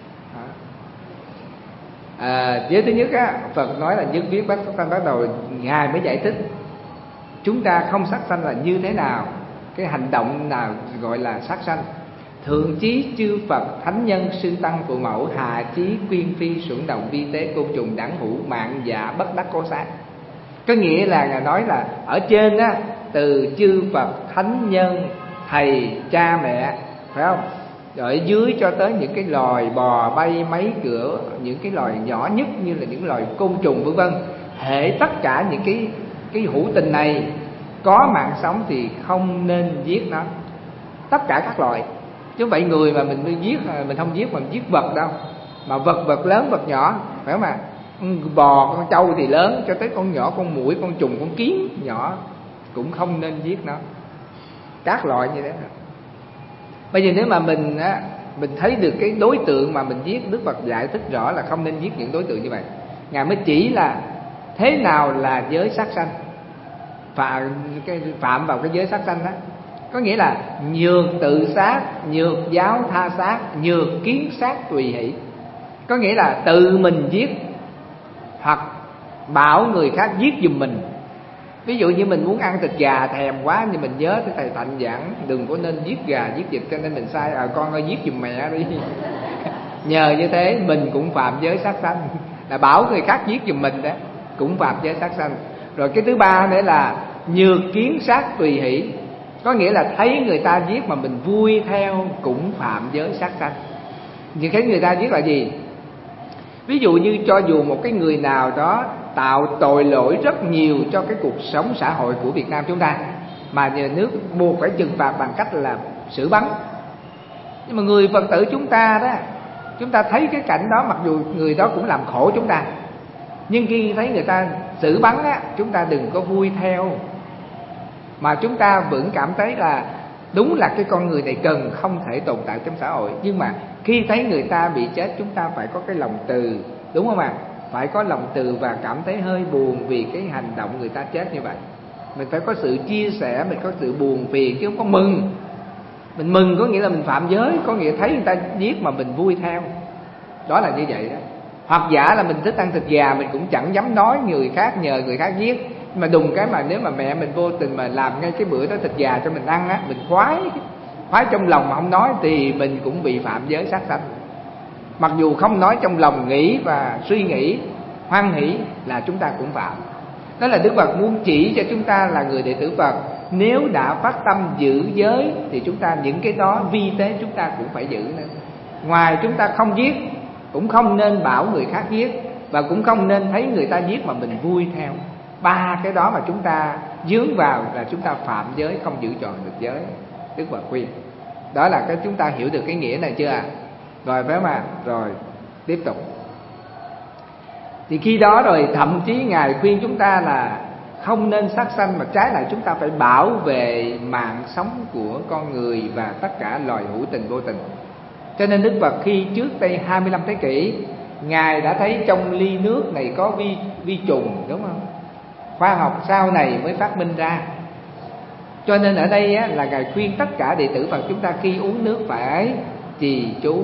À, với thứ nhất á, Phật nói là nhất biết bắt sanh bắt đầu, Ngài mới giải thích chúng ta không sát sanh là như thế nào, cái hành động nào gọi là sát sanh. Thượng chí chư Phật thánh nhân sư tăng phụ mẫu, hạ chí quyên phi xuẩn động vi tế côn trùng đẳng hữu, mạng dạ bất đắc cố sát. Có nghĩa là Ngài nói là ở trên á, từ chư Phật thánh nhân, thầy, cha mẹ, phải không? Rồi ở dưới cho tới những cái loài bò bay máy cửa, những cái loài nhỏ nhất như là những loài côn trùng vân vân. Hệ tất cả những cái cái hữu tình này có mạng sống thì không nên giết nó. Tất cả các loài. Chứ vậy người mà mình giết, mình không giết, mình giết vật đâu. Mà vật vật lớn vật nhỏ, phải không ạ? Bò, con trâu thì lớn, cho tới con nhỏ, con muỗi, con trùng, con kiến nhỏ cũng không nên giết nó. Các loại như thế. Bây giờ nếu mà mình á, mình thấy được cái đối tượng mà mình giết, Đức Phật giải thích rõ là không nên giết những đối tượng như vậy. Ngài mới chỉ là thế nào là giới sát sanh, phạm, cái, phạm vào cái giới sát sanh đó. Có nghĩa là nhược tự sát, nhược giáo tha sát, nhược kiến sát tùy hỷ. Có nghĩa là tự mình giết hoặc bảo người khác giết giùm mình. Ví dụ như mình muốn ăn thịt gà thèm quá, nhưng mình nhớ tới thầy Tạnh giảng đừng có nên giết gà giết vịt, cho nên mình sai, à con ơi giết giùm mẹ đi. Nhờ như thế mình cũng phạm giới sát sanh, là bảo người khác giết giùm mình đó, cũng phạm giới sát sanh. Rồi cái thứ ba nữa là nhược kiến sát tùy hỷ. Có nghĩa là thấy người ta giết mà mình vui theo cũng phạm giới sát sanh. Nhưng thấy người ta giết là gì? Ví dụ như cho dù một cái người nào đó tạo tội lỗi rất nhiều cho cái cuộc sống xã hội của Việt Nam chúng ta, mà nhà nước buộc phải trừng phạt bằng cách là xử bắn. Nhưng mà người Phật tử chúng ta đó, chúng ta thấy cái cảnh đó, mặc dù người đó cũng làm khổ chúng ta, nhưng khi thấy người ta xử bắn á, chúng ta đừng có vui theo, mà chúng ta vẫn cảm thấy là đúng là cái con người này cần không thể tồn tại trong xã hội. Nhưng mà khi thấy người ta bị chết, chúng ta phải có cái lòng từ, đúng không ạ? Phải có lòng từ và cảm thấy hơi buồn vì cái hành động người ta chết như vậy. Mình phải có sự chia sẻ, mình có sự buồn phiền chứ không có mừng. Mình mừng có nghĩa là mình phạm giới, có nghĩa thấy người ta giết mà mình vui theo. Đó là như vậy đó. Hoặc giả là mình thích ăn thịt gà, mình cũng chẳng dám nói người khác, nhờ người khác giết. Nhưng mà đùng cái mà nếu mà mẹ mình vô tình mà làm ngay cái bữa đó thịt gà cho mình ăn á, mình khoái khoái trong lòng mà không nói, thì mình cũng bị phạm giới sát sanh. Mặc dù không nói, trong lòng nghĩ và suy nghĩ hoan hỷ là chúng ta cũng phạm. Đó là Đức Phật muốn chỉ cho chúng ta là người đệ tử Phật, nếu đã phát tâm giữ giới thì chúng ta những cái đó vi tế chúng ta cũng phải giữ nữa. Ngoài chúng ta không giết, cũng không nên bảo người khác giết, và cũng không nên thấy người ta giết mà mình vui theo. Ba cái đó mà chúng ta dướng vào là chúng ta phạm giới, không giữ trọn được giới. Đức Phật khuyên. Đó là cái chúng ta hiểu được cái nghĩa này chưa ạ? À? Rồi phải mà, rồi tiếp tục. Thì khi đó rồi thậm chí Ngài khuyên chúng ta là không nên sát sanh, mà trái lại chúng ta phải bảo vệ mạng sống của con người và tất cả loài hữu tình vô tình. Cho nên Đức Phật khi trước đây hai mươi lăm thế kỷ, Ngài đã thấy trong ly nước này có vi, vi trùng, đúng không? Khoa học sau này mới phát minh ra. Cho nên ở đây á, là Ngài khuyên tất cả đệ tử Phật chúng ta khi uống nước phải trì chú.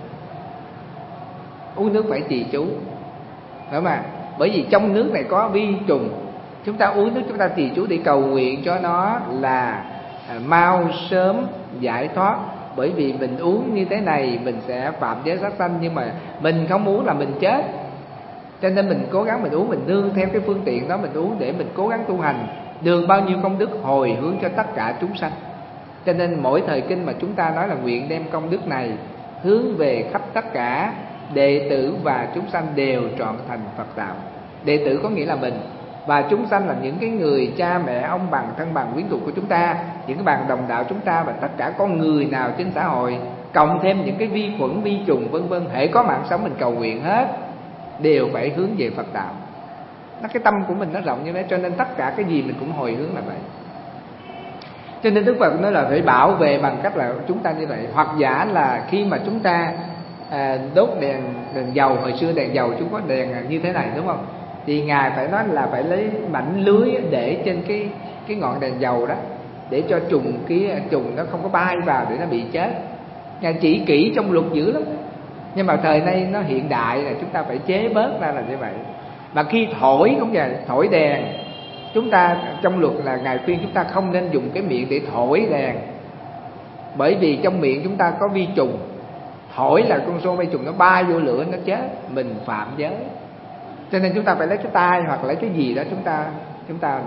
Uống nước phải trì chú, phải mà. Bởi vì trong nước này có vi trùng. Chúng ta uống nước chúng ta trì chú để cầu nguyện cho nó là à, mau sớm giải thoát. Bởi vì mình uống như thế này mình sẽ phạm giới sát sanh, nhưng mà mình không muốn là mình chết. Cho nên mình cố gắng mình uống, mình nương theo cái phương tiện đó mình uống để mình cố gắng tu hành, được bao nhiêu công đức hồi hướng cho tất cả chúng sanh. Cho nên mỗi thời kinh mà chúng ta nói là nguyện đem công đức này hướng về khắp tất cả đệ tử và chúng sanh đều trọn thành Phật đạo. Đệ tử có nghĩa là mình, và chúng sanh là những cái người cha mẹ, ông bằng, thân bằng, quyến thuộc của chúng ta, những cái bạn đồng đạo chúng ta, và tất cả con người nào trên xã hội, cộng thêm những cái vi khuẩn, vi trùng vân vân, hễ có mạng sống mình cầu nguyện hết đều phải hướng về Phật đạo. Nó cái tâm của mình nó rộng như thế, cho nên tất cả cái gì mình cũng hồi hướng là vậy. Cho nên Đức Phật nói là phải bảo vệ bằng cách là chúng ta như vậy. Hoặc giả là khi mà chúng ta à, đốt đèn đèn dầu, hồi xưa đèn dầu chúng có đèn như thế này đúng không? Thì Ngài phải nói là phải lấy mảnh lưới để trên cái cái ngọn đèn dầu đó, để cho trùng cái trùng nó không có bay vào để nó bị chết. Ngài chỉ kỹ trong luật dữ lắm. Nhưng mà thời nay nó hiện đại là chúng ta phải chế bớt ra là như vậy. Mà khi thổi cũng vậy, thổi đèn, chúng ta trong luật là Ngài khuyên chúng ta không nên dùng cái miệng để thổi đèn, bởi vì trong miệng chúng ta có vi trùng. Thổi là con số vi trùng nó bay vô lửa nó chết, mình phạm giới. Cho nên chúng ta phải lấy cái tay hoặc lấy cái gì đó chúng ta chúng ta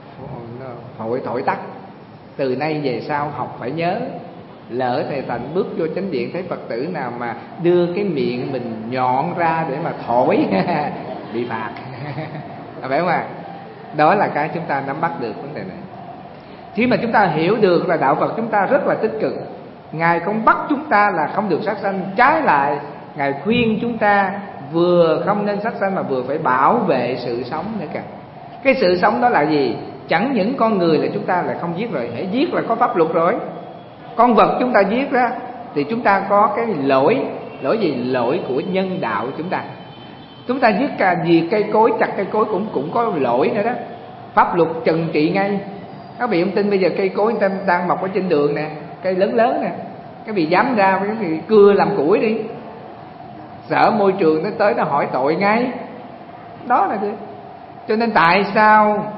thổi thổi tắt. Từ nay về sau học phải nhớ, lỡ thầy Tạnh bước vô chánh điện thấy Phật tử nào mà đưa cái miệng mình nhọn ra để mà thổi bị phạt. Phải không ạ? Đó là cái chúng ta nắm bắt được vấn đề này. Khi mà chúng ta hiểu được là đạo Phật chúng ta rất là tích cực, Ngài không bắt chúng ta là không được sát sanh, trái lại Ngài khuyên chúng ta vừa không nên sát sanh mà vừa phải bảo vệ sự sống nữa cả. Cái sự sống đó là gì? Chẳng những con người là chúng ta là không giết rồi, hãy giết là có pháp luật rồi. Con vật chúng ta giết ra thì chúng ta có cái lỗi. Lỗi gì? Lỗi của nhân đạo chúng ta. Chúng ta giết cả gì cây cối, chặt cây cối cũng cũng có lỗi nữa đó. Pháp luật trừng trị ngay. Các vị không tin bây giờ cây cối người ta đang mọc ở trên đường nè, cây lớn lớn nè, các vị dám ra cái vị cưa làm củi đi, sở môi trường nó tới nó hỏi tội ngay. Đó là thế. Cho nên tại sao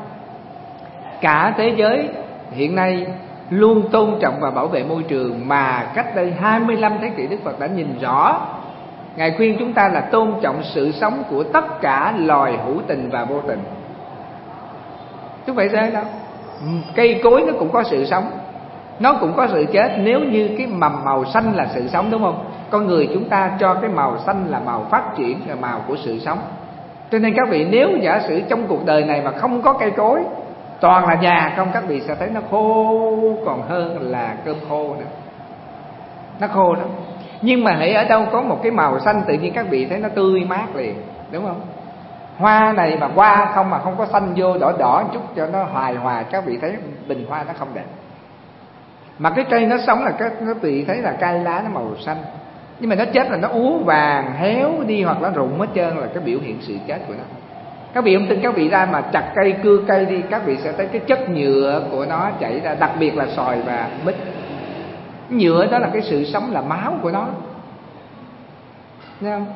cả thế giới hiện nay luôn tôn trọng và bảo vệ môi trường, mà cách đây hai mươi lăm thế kỷ Đức Phật đã nhìn rõ. Ngài khuyên chúng ta là tôn trọng sự sống của tất cả loài hữu tình và vô tình. Chứ phải thế đâu. Cây cối nó cũng có sự sống, nó cũng có sự chết. Nếu như cái mầm màu xanh là sự sống, đúng không? Con người chúng ta cho cái màu xanh là màu phát triển, là màu của sự sống. Cho nên các vị nếu giả sử trong cuộc đời này mà không có cây cối, toàn là nhà không, các vị sẽ thấy nó khô còn hơn là cơm khô nữa. Nó khô đó. Nhưng mà hãy ở đâu có một cái màu xanh, tự nhiên các vị thấy nó tươi mát liền, đúng không? Hoa này mà hoa không mà không có xanh vô, đỏ đỏ chút cho nó hoài hòa, các vị thấy bình hoa nó không đẹp. Mà cái cây nó sống là các nó vị thấy là cây lá nó màu xanh, nhưng mà nó chết là nó úa vàng héo đi hoặc nó rụng hết trơn, là cái biểu hiện sự chết của nó. Các vị không tin, các vị ra mà chặt cây, cưa cây đi, các vị sẽ thấy cái chất nhựa của nó chảy ra, đặc biệt là sòi và mít. Nhựa đó là cái sự sống, là máu của nó, thấy không?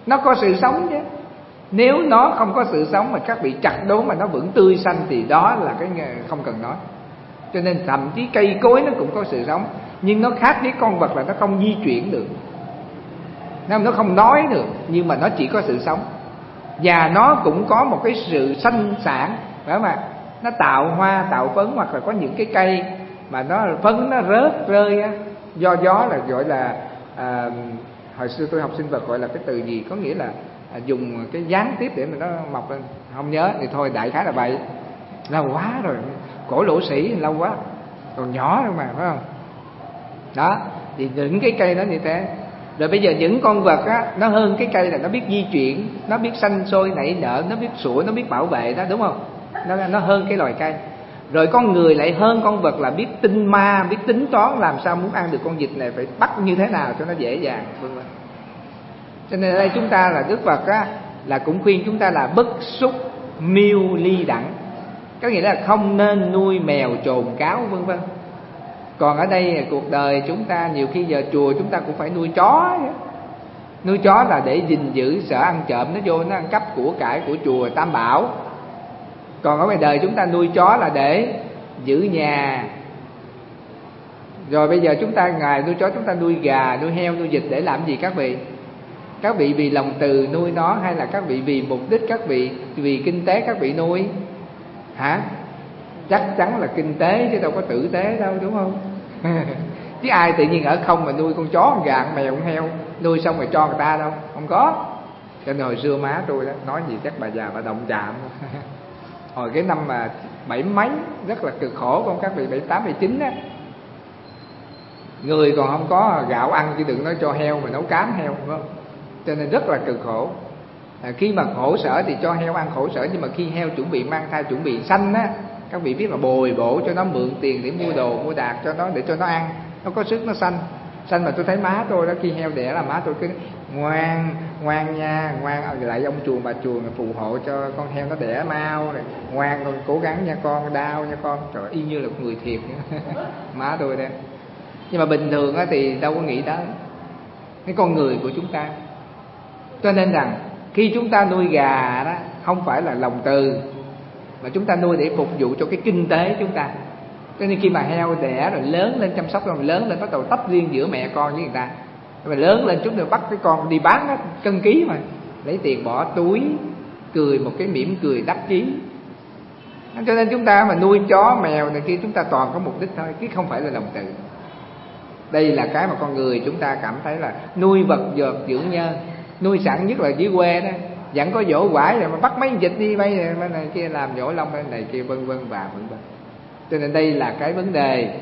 Nó có sự sống chứ. Nếu nó không có sự sống mà các vị chặt đốn mà nó vẫn tươi xanh thì đó là cái không cần nói. Cho nên thậm chí cây cối nó cũng có sự sống, nhưng nó khác với con vật là nó không di chuyển được, nó không nói được, nhưng mà nó chỉ có sự sống. Và nó cũng có một cái sự sanh sản, phải không ạ? Nó tạo hoa, tạo phấn, hoặc là có những cái cây mà nó phấn nó rớt rơi á, do gió là gọi là à, hồi xưa tôi học sinh vật gọi là cái từ gì, có nghĩa là à, dùng cái gián tiếp để mà nó mọc lên, không nhớ thì thôi, đại khái là vậy. Lâu quá rồi, cổ lỗ sĩ lâu quá, còn nhỏ thôi mà, phải không? Đó, thì những cái cây đó như thế. Rồi bây giờ những con vật á, nó hơn cái cây là nó biết di chuyển, nó biết sanh sôi nảy nở, nó biết sủa, nó biết bảo vệ đó, đúng không? Nó, nó hơn cái loài cây. Rồi con người lại hơn con vật là biết tinh ma, biết tính toán làm sao muốn ăn được con vịt này phải bắt như thế nào cho nó dễ dàng, vân vân. Cho nên ở đây chúng ta là Đức Phật á, là cũng khuyên chúng ta là bất xúc miêu ly đẳng, có nghĩa là không nên nuôi mèo chồn cáo vân vân. Còn ở đây cuộc đời chúng ta nhiều khi giờ chùa chúng ta cũng phải nuôi chó. Nuôi chó là để gìn giữ, sợ ăn trộm nó vô nó ăn cắp của cải của chùa Tam Bảo. Còn ở ngoài đời chúng ta nuôi chó là để giữ nhà. Rồi bây giờ chúng ta ngoài nuôi chó chúng ta nuôi gà, nuôi heo, nuôi vịt để làm gì các vị? Các vị vì lòng từ nuôi nó, hay là các vị vì mục đích, các vị vì kinh tế các vị nuôi? Hả? Chắc chắn là kinh tế chứ đâu có tử tế đâu, đúng không? Chứ ai tự nhiên ở không mà nuôi con chó, con gà, con mèo, con heo, nuôi xong rồi cho người ta đâu, không có. Cho nên hồi xưa má tôi đó, nói gì chắc bà già bà động chạm. Hồi cái năm mà bảy mấy rất là cực khổ, con các vị bảy tám bảy chín á, người còn không có gạo ăn chứ đừng nói cho heo mà nấu cám heo, phải không? Cho nên rất là cực khổ. À, khi mà khổ sở thì cho heo ăn khổ sở, nhưng mà khi heo chuẩn bị mang thai, chuẩn bị sanh á, các vị biết là bồi bổ cho nó, mượn tiền để mua đồ mua đạc cho nó, để cho nó ăn, nó có sức nó sanh. Sanh mà tôi thấy má tôi đó, khi heo đẻ là má tôi cứ ngoan ngoan nha, ngoan lại ông chùa bà chùa phù hộ cho con heo nó đẻ mau này, ngoan con cố gắng nha con, đau nha con. Trời, y như là một người thiệt. Má tôi đây. Nhưng mà bình thường á thì đâu có nghĩ tới cái con người của chúng ta. Cho nên rằng khi chúng ta nuôi gà đó không phải là lòng từ, mà chúng ta nuôi để phục vụ cho cái kinh tế chúng ta. Cho nên khi mà heo đẻ rồi lớn lên, chăm sóc rồi lớn lên, bắt đầu tách riêng giữa mẹ con với người ta. Rồi lớn lên chúng ta bắt cái con đi bán đó, cân ký mà, lấy tiền bỏ túi, cười một cái mỉm cười đắc chí. Cho nên chúng ta mà nuôi chó mèo này kia, chúng ta toàn có mục đích thôi, chứ không phải là lòng từ. Đây là cái mà con người chúng ta cảm thấy là nuôi vật dược dưỡng nhân. Nuôi sẵn nhất là dưới quê đó, vẫn có dỗ quải rồi mà bắt mấy vịt đi bay này, này kia làm dỗ lông này, này kia vân vân và vân vân. Cho nên đây là cái vấn đề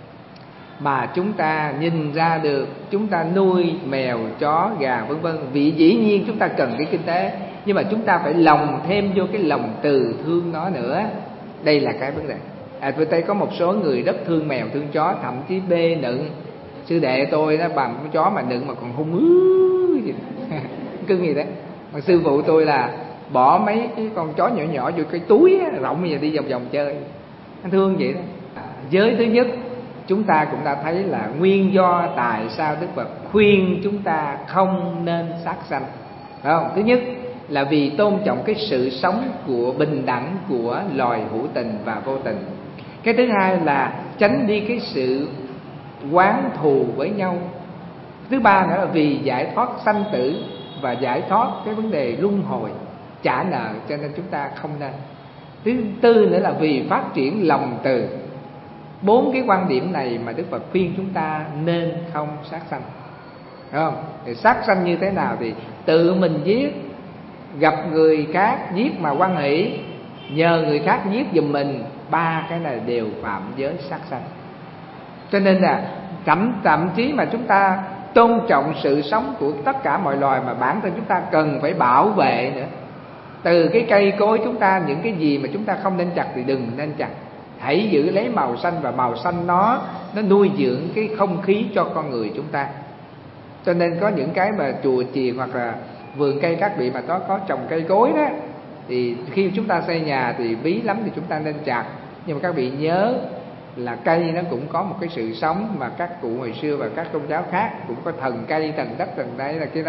mà chúng ta nhìn ra được. Chúng ta nuôi mèo, chó, gà vân vân vì dĩ nhiên chúng ta cần cái kinh tế, nhưng mà chúng ta phải lòng thêm vô cái lòng từ thương nó nữa. Đây là cái vấn đề. À, tôi thấy có một số người rất thương mèo, thương chó, thậm chí bê nựng. Sư đệ tôi đó bằng con chó mà nựng mà còn hung ứ gì cưng gì đấy. Còn sư phụ tôi là bỏ mấy cái con chó nhỏ nhỏ vô cái túi á, rộng bây giờ đi vòng vòng chơi. Anh thương vậy đó. Giới thứ nhất chúng ta cũng đã thấy là nguyên do tại sao Đức Phật khuyên chúng ta không nên sát sanh, phải không? Thứ nhất là vì tôn trọng cái sự sống của bình đẳng của loài hữu tình và vô tình. Cái thứ hai là tránh đi cái sự oán thù với nhau. Thứ ba nữa là vì giải thoát sanh tử và giải thoát cái vấn đề luân hồi, trả nợ, cho nên chúng ta không nên. Thứ tư nữa là vì phát triển lòng từ. Bốn cái quan điểm này mà Đức Phật khuyên chúng ta nên không sát sanh, đúng không? Thì sát sanh như thế nào thì tự mình giết, gặp người khác giết mà hoan hỷ, nhờ người khác giết giùm mình, ba cái này đều phạm giới sát sanh. Cho nên là thậm, thậm chí mà chúng ta tôn trọng sự sống của tất cả mọi loài, mà bản thân chúng ta cần phải bảo vệ nữa. Từ cái cây cối chúng ta, những cái gì mà chúng ta không nên chặt thì đừng nên chặt. Hãy giữ lấy màu xanh, và màu xanh nó nó nuôi dưỡng cái không khí cho con người chúng ta. Cho nên có những cái mà chùa chiền hoặc là vườn cây các vị mà có, có trồng cây cối đó, thì khi chúng ta xây nhà thì bí lắm thì chúng ta nên chặt. Nhưng mà các vị nhớ là cây nó cũng có một cái sự sống, mà các cụ hồi xưa và các tôn giáo khác cũng có thần cây, thần đất, thần đây là cái đó.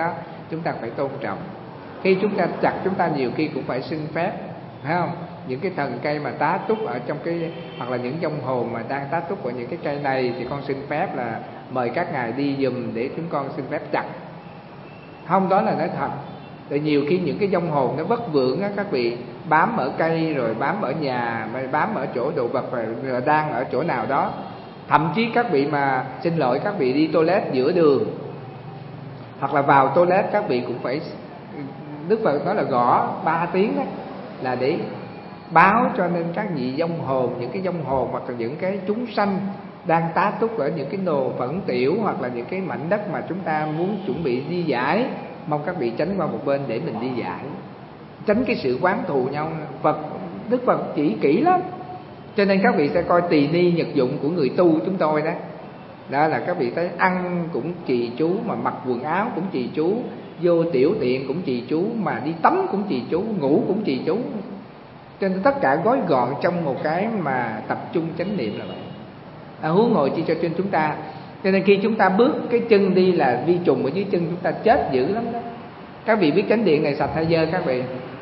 chúng ta phải tôn trọng. Khi chúng ta chặt, chúng ta nhiều khi cũng phải xin phép, phải không? Những cái thần cây mà tá túc ở trong cái, hoặc là những vong hồn mà đang tá túc ở những cái cây này, thì con xin phép là mời các ngài đi giùm để chúng con xin phép chặt. Không, đó là nói thật. Tại nhiều khi những cái vong hồn nó vất vưởng á, các vị bám ở cây, rồi bám ở nhà, bám ở chỗ đồ vật, rồi đang ở chỗ nào đó. Thậm chí các vị mà, xin lỗi, các vị đi toilet giữa đường, hoặc là vào toilet, các vị cũng phải, Đức Phật nói là gõ ba tiếng đó, là để báo cho nên các vị vong hồn, những cái vong hồn hoặc là những cái chúng sanh đang tá túc ở những cái nồ phẫn tiểu, hoặc là những cái mảnh đất mà chúng ta muốn chuẩn bị di giải, mong các vị tránh qua một bên để mình đi giải, tránh cái sự oán thù nhau. Phật, Đức Phật chỉ kỹ lắm. Cho nên các vị sẽ coi tỳ ni nhật dụng của người tu chúng tôi đó, đó là các vị thấy ăn cũng trì chú, mà mặc quần áo cũng trì chú, vô tiểu tiện cũng trì chú, mà đi tắm cũng trì chú, ngủ cũng trì chú. Cho nên tất cả gói gọn trong một cái mà tập trung chánh niệm là vậy. À, huống hồ chi cho trên chúng ta. Cho nên khi chúng ta bước cái chân đi là vi trùng ở dưới chân chúng ta chết dữ lắm đó. Các vị biết chánh điện này sạch hay dơ các vị?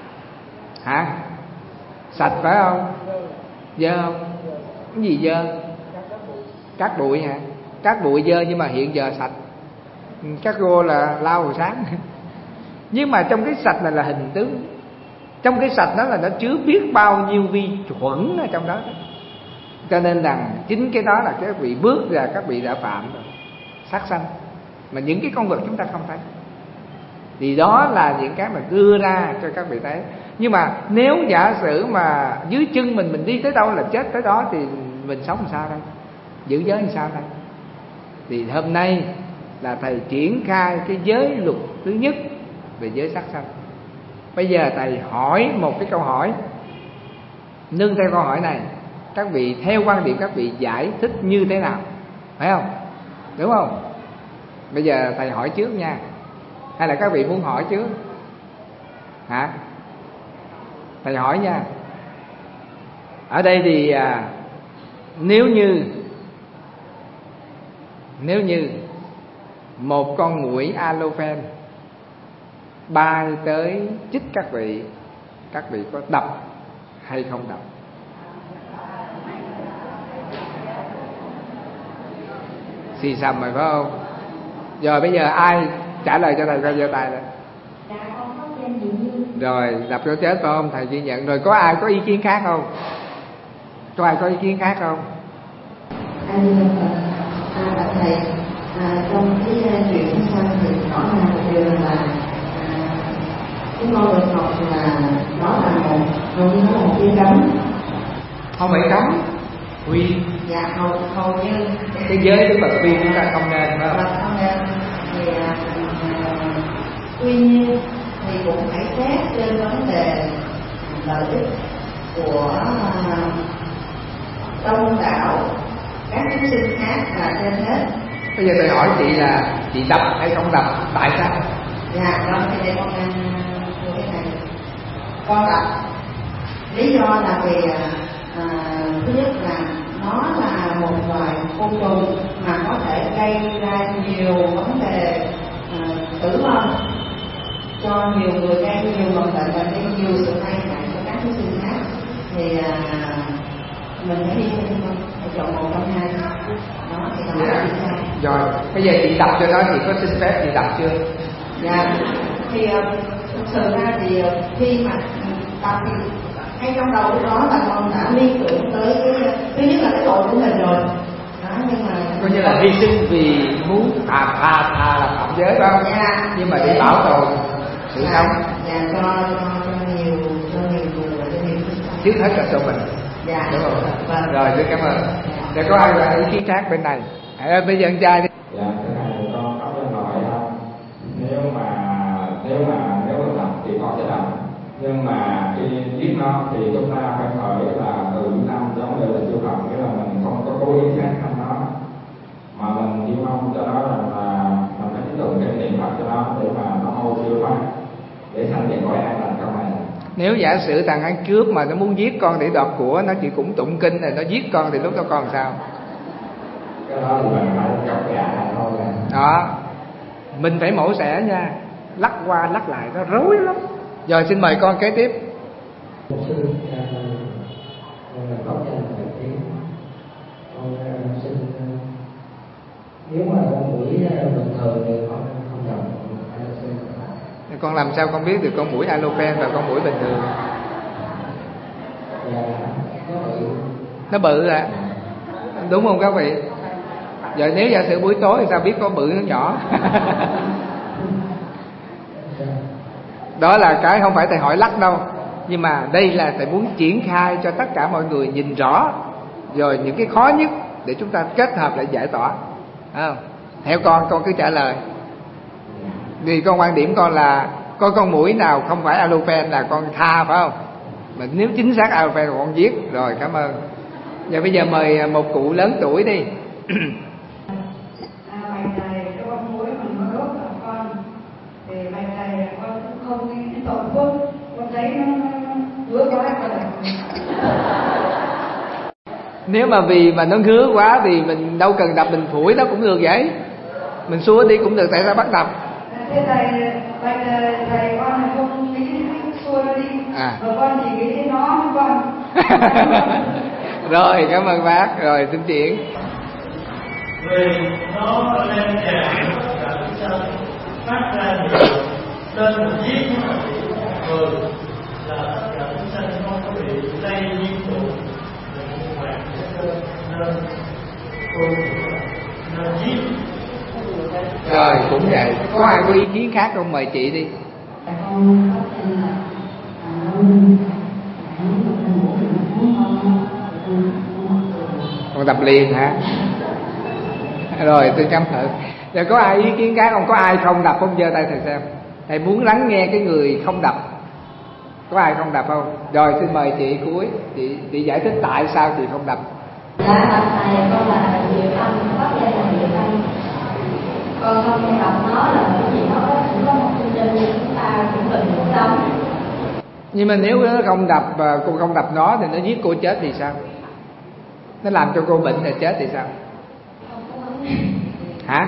Hả? Sạch phải không? Dơ không? Cái gì dơ? Cát bụi hả? Cát bụi dơ nhưng mà hiện giờ sạch. Các cô là lau hồi sáng. Nhưng mà trong cái sạch này là hình tướng. Trong cái sạch đó là nó chứa biết bao nhiêu vi khuẩn ở trong đó. Cho nên rằng chính cái đó là các vị bước ra các vị đã phạm rồi, sát sanh. Mà những cái con vật chúng ta không thấy. Thì đó là những cái mà đưa ra cho các vị thấy. Nhưng mà nếu giả sử mà dưới chân mình mình đi tới đâu là chết tới đó, thì mình sống làm sao đây? Giữ giới làm sao đây? Thì hôm nay là thầy triển khai cái giới luật thứ nhất về giới sát sanh. Bây giờ thầy hỏi một cái câu hỏi, nương theo câu hỏi này các vị theo quan điểm các vị giải thích như thế nào, phải không? Đúng không? Bây giờ thầy hỏi trước nha, hay là các vị muốn hỏi trước? Hả? Thầy hỏi nha. Ở đây thì à, nếu như Nếu như một con muỗi alofen bay tới chích các vị, các vị có đập hay không đập? Xì xầm rồi phải không? Rồi bây giờ ai trả lời cho thầy coi giơ tay đây. Rồi đập cho chết phải không? Thầy ghi nhận. Rồi có ai có ý kiến khác không? Có ai có ý kiến khác không? À, thầy, à, trong cái chuyện sang thì rõ ràng một điều là à, chúng con được học là đó là một hầu như nó là một cái cấm. Không phải cấm, quy. Dạ hầu hầu như cái giới Đức Phật khuyên chúng ta không nên, phải không? Không nên. Thì à, tuy nhiên thì cũng phải xét trên vấn đề lợi ích của à, đông đảo các thí sinh khác là trên hết. Bây giờ tôi hỏi chị là chị đập hay không đập, tại sao? Dạ, đó thì đây con đang như thế này. Con đập lý do là vì à, thứ nhất là nó là một loài côn trùng mà có thể gây ra nhiều vấn đề à, tử vong cho nhiều người, gây nhiều mầm bệnh và gây nhiều sự tai hại cho các thí sinh khác. Thì à, mình phải đi theo không? Phải chọn một trong hai. Đó thì nó là sai. Rồi, bây giờ chị đọc cho nó, chị có xin phép chị đọc chưa? Dạ, thì thực sự ra thì khi mà đọc thì ngay trong đầu đó là con đã liên tưởng tới cái, thứ nhất là cái tội của mình rồi. Đó, nhưng mà coi như là hy sinh vì muốn thà thà thà là phạm giới phải không? Dạ. Nhưng mà để bảo tồn sự dạ, sống. Dạ, cho, cho, cho nhiều cho nhiều người và cho nhiều người. Trước hết là cho mình. Dạ. Đúng không? Vâng. Rồi, rất cảm ơn. Để có ai là ý kiến khác bên này? À, bây giờ anh trai đi. Dạ, cái này con có bên hỏi không? Nếu mà nếu mà nếu mà đọc thì con sẽ đọc. Nhưng mà khi viết nó thì chúng ta phải hỏi là từ năm giống như là chú học, nghĩa là mình không có cố ý khác trong nó, mà mình chỉ mong cho nó rằng là mình phải tiếp tục cái niệm Phật cho nó để mà nó hô siêu thoát để sanh về cõi an lành trong này. Nếu giả sử thằng ăn cướp mà nó muốn giết con để đoạt của, nó chỉ cũng tụng kinh này, nó giết con thì lúc đó con sao? Cái đó thì mình phải chọc gà thôi. Đó, mình phải mổ xẻ nha. lắc qua lắc lại nó rối lắm. Rồi xin mời con kế tiếp. Một sư là có gia đình đại tiếng, con xin nếu mà con mũi bình thường thì con không đồng con làm sao con biết được con mũi alopen và con mũi bình thường? Dạ, nó bự. Nó bự à? Đúng không các vị? Giờ nếu giả sử buổi tối thì sao biết có bự nó nhỏ? Đó là cái không phải thầy hỏi lắc đâu, nhưng mà đây là thầy muốn triển khai cho tất cả mọi người nhìn rõ rồi những cái khó nhất để chúng ta kết hợp lại giải tỏa. Không? Theo con, con cứ trả lời. Vì con quan điểm con là có con mũi nào không phải alopen là con tha, phải không? Mà nếu chính xác alopen con giết. Rồi, cảm ơn. Giờ bây giờ mời một cụ lớn tuổi đi. À, bài này cái con mũi mình nó đốt là con, thì bài này con cũng không nghĩ đến tội phước, con thấy nó ngứa quá con đập. Nếu mà vì mà nó ngứa quá thì mình đâu cần đập, mình phủi nó cũng được vậy, mình xua đi cũng được, tại sao bắt đập? Thế thầy, bài thầy con là không nghĩ đến xua nó đi, à. Và con chỉ nghĩ đến nó với con. Rồi, cảm ơn bác. Rồi, xin chuyển. Vì nó lên tràn cả sân phát ra nhiều nên mình giết nó là bị thường là tất cả chúng sanh không có bị lây nhiễm tụ nên nên giết. Rồi, cũng vậy. Có ai có ý kiến khác không? Mời chị đi. Con tập liền hả? Rồi tôi chăm thử. Rồi có ai ý kiến khác không? Có ai không đập không? Giơ tay thầy xem. Thầy muốn lắng nghe cái người không đập. Có ai không đập không? Rồi xin mời chị cuối. Chị, chị giải thích tại sao chị không đập. Dạ bạch thầy, con là Diệu Tâm, bắt đây là Diệu Tâm. Con không đập nó là bởi vì nó cũng có một chương trình như chúng ta cũng cần cuộc sống. Nhưng mà nếu nó không đập, cô không đập nó thì nó giết cô chết thì sao? Nó làm cho cô bệnh là chết thì sao? Hả?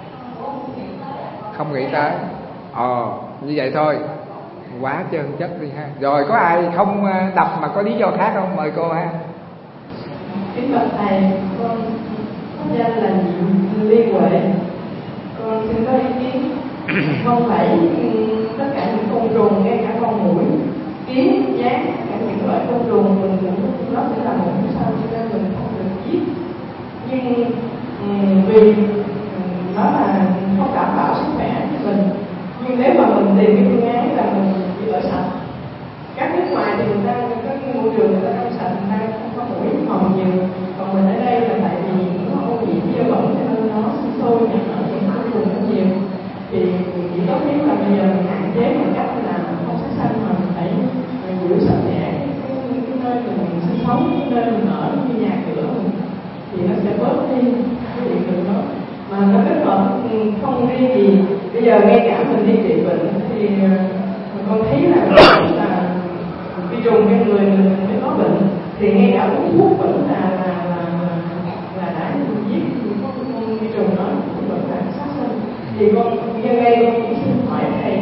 Không nghĩ tới. Ồ, như vậy thôi. Quá trơn chất đi ha. Rồi có ai không đập mà có lý do khác không? Mời cô ha. Kính bạch thầy, con có danh là Liên Huệ. Con xin có ý kiến. Không phải tất cả những côn trùng, ngay cả con muỗi, kiến, gián, cả những loại côn trùng mình cũng nó sẽ là một cái sao cho nên mình không được giết. Nhưng um, vì nó là không đảm bảo sức khỏe cho mình. Nhưng nếu mà mình tìm cái phương án là mình chỉ ở sạch. Các nước ngoài thì người ta có cái môi trường người ta không sạch, người ta không có mũi màu nhiều. Còn mình ở đây là tại vì nó ô nhiễm dơ bẩn cho nên nó sinh sôi nhỏ ở những môi trường nó nhiều. Thì chỉ tốt nhất là bây giờ mình hạn chế một cách là không sát sanh mà mình phải giữ sạch sẽ cái, cái nơi mình sinh sống, cái nơi mình ở như nhà cửa mình thì nó sẽ bớt đi cái điện đường đó. Mà nó kết hợp không riêng gì, bây giờ ngay cả mình đi trị bệnh thì con thấy là là vi trùng trong người mình mới có bệnh, thì ngay cả uống thuốc vẫn là là là là đã giết con vi trùng đó, vẫn là sát sinh. Thì con nhân đây con cũng xin hỏi thầy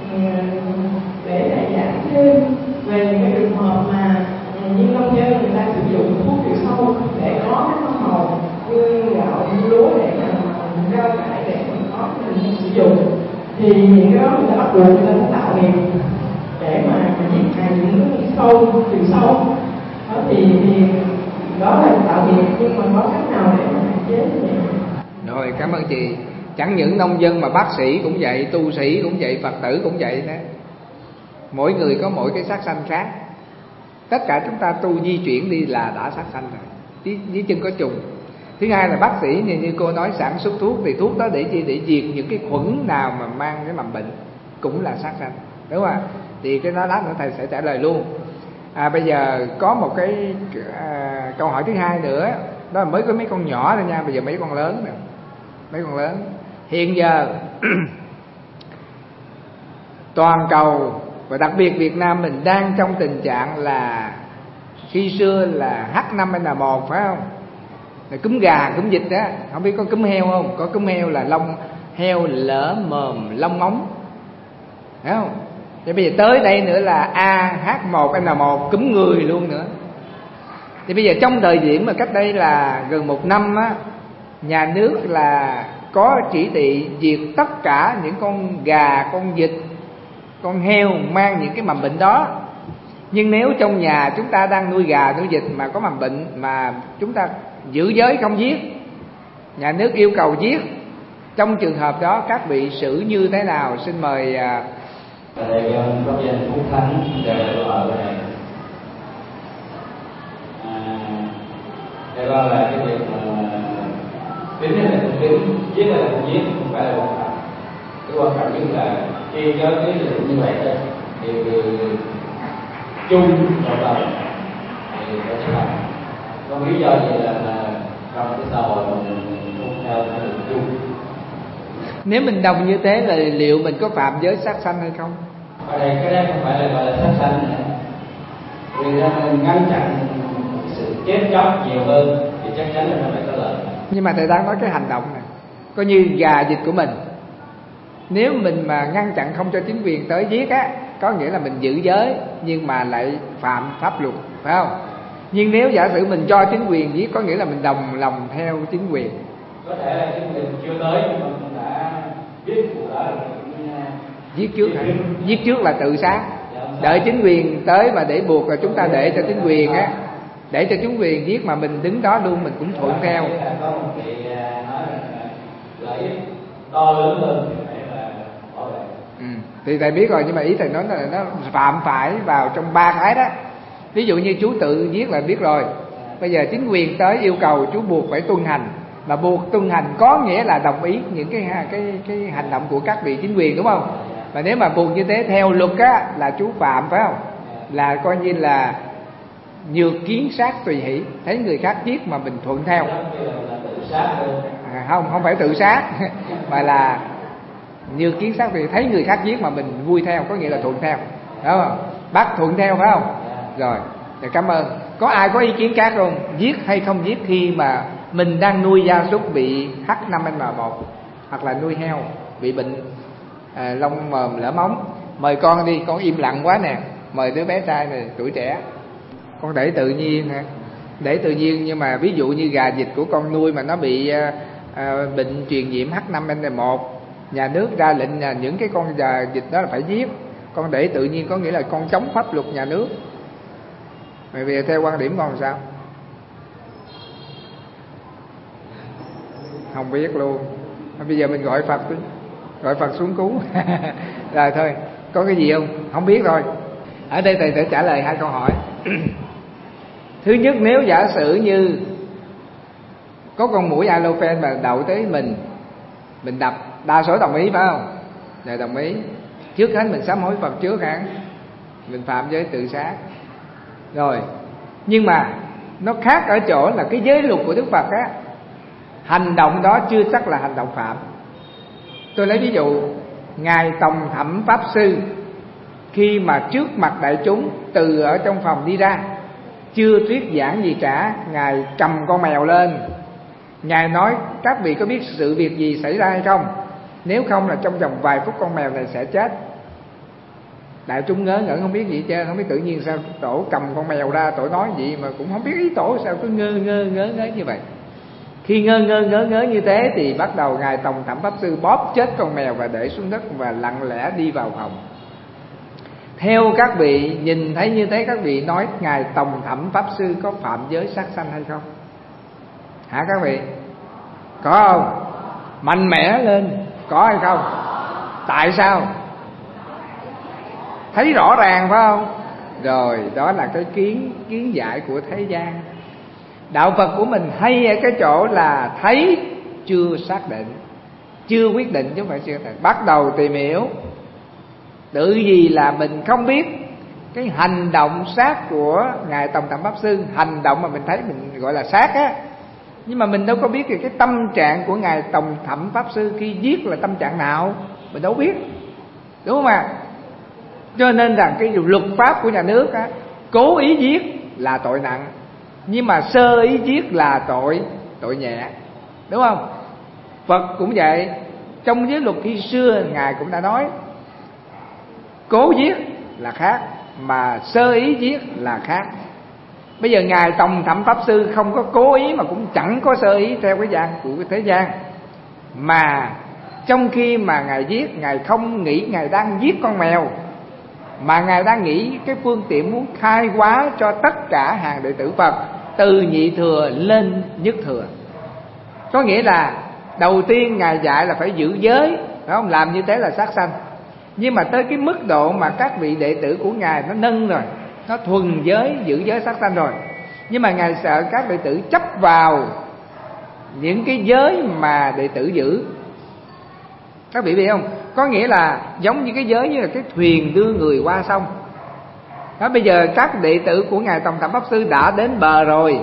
để thầy giảng thêm về những cái trường hợp mà như nông dân người ta sử dụng thuốc trừ sâu để có cái hoa màu như gạo như lúa để mà rau cải để mình có mình sử dụng, thì những cái đó người ta bắt buộc người ta phải tạo nghiệp để mà giết hại những cái sâu trừ sâu đó, thì, thì đó là tạo nghiệp, nhưng mà có cách nào để mà hạn chế như vậy? Rồi, cảm ơn chị. Chẳng những nông dân mà bác sĩ cũng vậy, tu sĩ cũng vậy, Phật tử cũng vậy đó. Mỗi người có mỗi cái sát sanh khác. Tất cả chúng ta tu di chuyển đi là đã sát sanh rồi, dưới, dưới chân có trùng. Thứ hai là bác sĩ như, như cô nói sản xuất thuốc, thì thuốc đó để chi? Để diệt những cái khuẩn nào mà mang cái mầm bệnh, cũng là sát sanh, đúng không? Thì cái đó lát nữa thầy sẽ trả lời luôn. À, bây giờ có một cái à, câu hỏi thứ hai nữa, đó là mới có mấy con nhỏ thôi nha, bây giờ mấy con lớn nè, mấy con lớn. Hiện giờ toàn cầu và đặc biệt Việt Nam mình đang trong tình trạng là khi xưa là H năm N một phải không? Là cúm gà, cúm vịt đó, không biết có cúm heo không? Có cúm heo là lông heo lở mồm lông móng, Thấy không? Thì bây giờ tới đây nữa là A H một N một cúm người luôn nữa. Thì bây giờ trong thời điểm mà cách đây là gần một năm á, nhà nước là có chỉ thị diệt tất cả những con gà, con vịt, con heo mang những cái mầm bệnh đó. Nhưng nếu trong nhà chúng ta đang nuôi gà, nuôi vịt mà có mầm bệnh mà chúng ta giữ giới không giết, nhà nước yêu cầu giết, trong trường hợp đó các vị xử như thế nào? Xin mời. Ở đây có danh Phúc Thắng đều ở đây. À, đây là cái việc mà tính là không tính, giết là không giết, không phải là quan trọng. Cái quan trọng nhất là khi có cái sự như vậy đó, thì chung cộng đồng thì phải chấp hành. Không lý do gì là, là trong cái xã hội mình không theo cái đường chung. Nếu mình đồng như thế là liệu mình có phạm giới sát sanh hay không? Ở đây cái đó không phải là gọi là sát sanh nữa. Vì ra mình ngăn chặn sự chết chóc nhiều hơn thì chắc chắn là nó phải có lợi. Nhưng mà thầy đang nói cái hành động này, coi như gà vịt của mình, nếu mình mà ngăn chặn không cho chính quyền tới giết á, có nghĩa là mình giữ giới nhưng mà lại phạm pháp luật, phải không? Nhưng nếu giả sử mình cho chính quyền giết, có nghĩa là mình đồng lòng theo chính quyền. Có thể là chính quyền chưa tới nhưng mà mình đã biết cụ thể rồi. Giết trước hả? Giết trước là tự sát. Đợi chính quyền tới mà để buộc là chúng ta để cho chính quyền á, để cho chính quyền giết mà mình đứng đó luôn, mình cũng thuận theo. Có một vị nói là lợi ích to lớn hơn thì phải là bảo vệ. Ừ. Thì thầy biết rồi, nhưng mà ý thầy nói là nó phạm phải vào trong ba cái đó. Ví dụ như chú tự giết là biết rồi, bây giờ chính quyền tới yêu cầu chú buộc phải tuân hành, mà buộc tuân hành có nghĩa là đồng ý những cái cái cái hành động của các vị chính quyền, đúng không? Mà nếu mà buộc như thế theo luật á là chú phạm, phải không? Là coi như là nhược kiến sát tùy hỷ, thấy người khác giết mà mình thuận theo. À, không, không phải tự sát mà là nhược kiến sát tùy hỷ, thấy người khác giết mà mình vui theo, có nghĩa là thuận theo, đúng không? Bắt thuận theo, phải không? Rồi, rồi cảm ơn. Có ai có ý kiến khác không? Giết hay không giết khi mà mình đang nuôi gia súc bị H năm N một hoặc là nuôi heo bị bệnh à, lông mồm lở móng? Mời con đi, con im lặng quá nè. Mời đứa bé trai này tuổi trẻ, con để tự nhiên hả? Để tự nhiên, nhưng mà ví dụ như gà vịt của con nuôi mà nó bị à, à, bệnh truyền nhiễm H năm N một, nhà nước ra lệnh là những cái con gà vịt đó là phải giết. Con để tự nhiên có nghĩa là con chống pháp luật nhà nước. Bởi vì theo quan điểm con sao? Không biết luôn. Bây giờ mình gọi Phật đi, gọi Phật xuống cứu. Rồi thôi, có cái gì không? Không biết rồi. Ở đây thầy sẽ trả lời hai câu hỏi. Thứ nhất, nếu giả sử như có con muỗi alofen mà đậu tới mình, mình đập, đa số đồng ý phải không? Rồi đồng ý. Trước hết mình sám hối Phật trước hả? Mình phạm giới tự sát. Rồi, nhưng mà nó khác ở chỗ là cái giới luật của Đức Phật á, hành động đó chưa chắc là hành động phạm. Tôi lấy ví dụ, Ngài Tòng Thẩm Pháp Sư khi mà trước mặt đại chúng từ ở trong phòng đi ra, chưa thuyết giảng gì cả, Ngài cầm con mèo lên, Ngài nói các vị có biết sự việc gì xảy ra hay không? Nếu không là trong vòng vài phút con mèo này sẽ chết. Đại chúng ngớ ngẩn không biết gì hết trơn, không biết tự nhiên sao tổ cầm con mèo ra, tổ nói gì mà cũng không biết ý tổ sao cứ ngơ ngơ ngớ ngớ như vậy. Khi ngơ ngơ ngớ ngớ như thế thì bắt đầu Ngài Tòng Thẩm Pháp Sư bóp chết con mèo và để xuống đất và lặng lẽ đi vào phòng. Theo các vị nhìn thấy như thế, các vị nói Ngài Tòng Thẩm Pháp Sư có phạm giới sát sanh hay không? Hả các vị? Có không? Mạnh mẽ lên, có hay không? Tại sao? Thấy rõ ràng phải không? Rồi, đó là cái kiến kiến giải của thế gian. Đạo Phật của mình hay ở cái chỗ là thấy chưa xác định, chưa quyết định chứ không phải chưa xác định. Bắt đầu tìm hiểu, tự gì là mình không biết cái hành động sát của Ngài Tòng Thẩm Pháp Sư, hành động mà mình thấy mình gọi là sát á, nhưng mà mình đâu có biết cái tâm trạng của Ngài Tòng Thẩm Pháp Sư khi giết là tâm trạng nào, mình đâu biết, đúng không ạ? Cho nên rằng cái luật pháp của nhà nước á, cố ý giết là tội nặng, nhưng mà sơ ý giết là tội tội nhẹ, đúng không? Phật cũng vậy. Trong giới luật khi xưa Ngài cũng đã nói cố giết là khác, mà sơ ý giết là khác. Bây giờ ngài Tòng Thẩm Pháp Sư không có cố ý mà cũng chẳng có sơ ý theo cái gian của cái thế gian, mà trong khi mà ngài giết, ngài không nghĩ ngài đang giết con mèo, mà ngài đang nghĩ cái phương tiện muốn khai hóa cho tất cả hàng đệ tử Phật từ nhị thừa lên nhất thừa. Có nghĩa là đầu tiên ngài dạy là phải giữ giới, phải không? Làm như thế là sát sanh. Nhưng mà tới cái mức độ mà các vị đệ tử của ngài nó nâng rồi, nó thuần giới, giữ giới sát sanh rồi, nhưng mà ngài sợ các đệ tử chấp vào những cái giới mà đệ tử giữ. Các vị biết không? Có nghĩa là giống như cái giới như là cái thuyền đưa người qua sông đó. Bây giờ các đệ tử của ngài Tòng Thẩm Pháp Sư đã đến bờ rồi,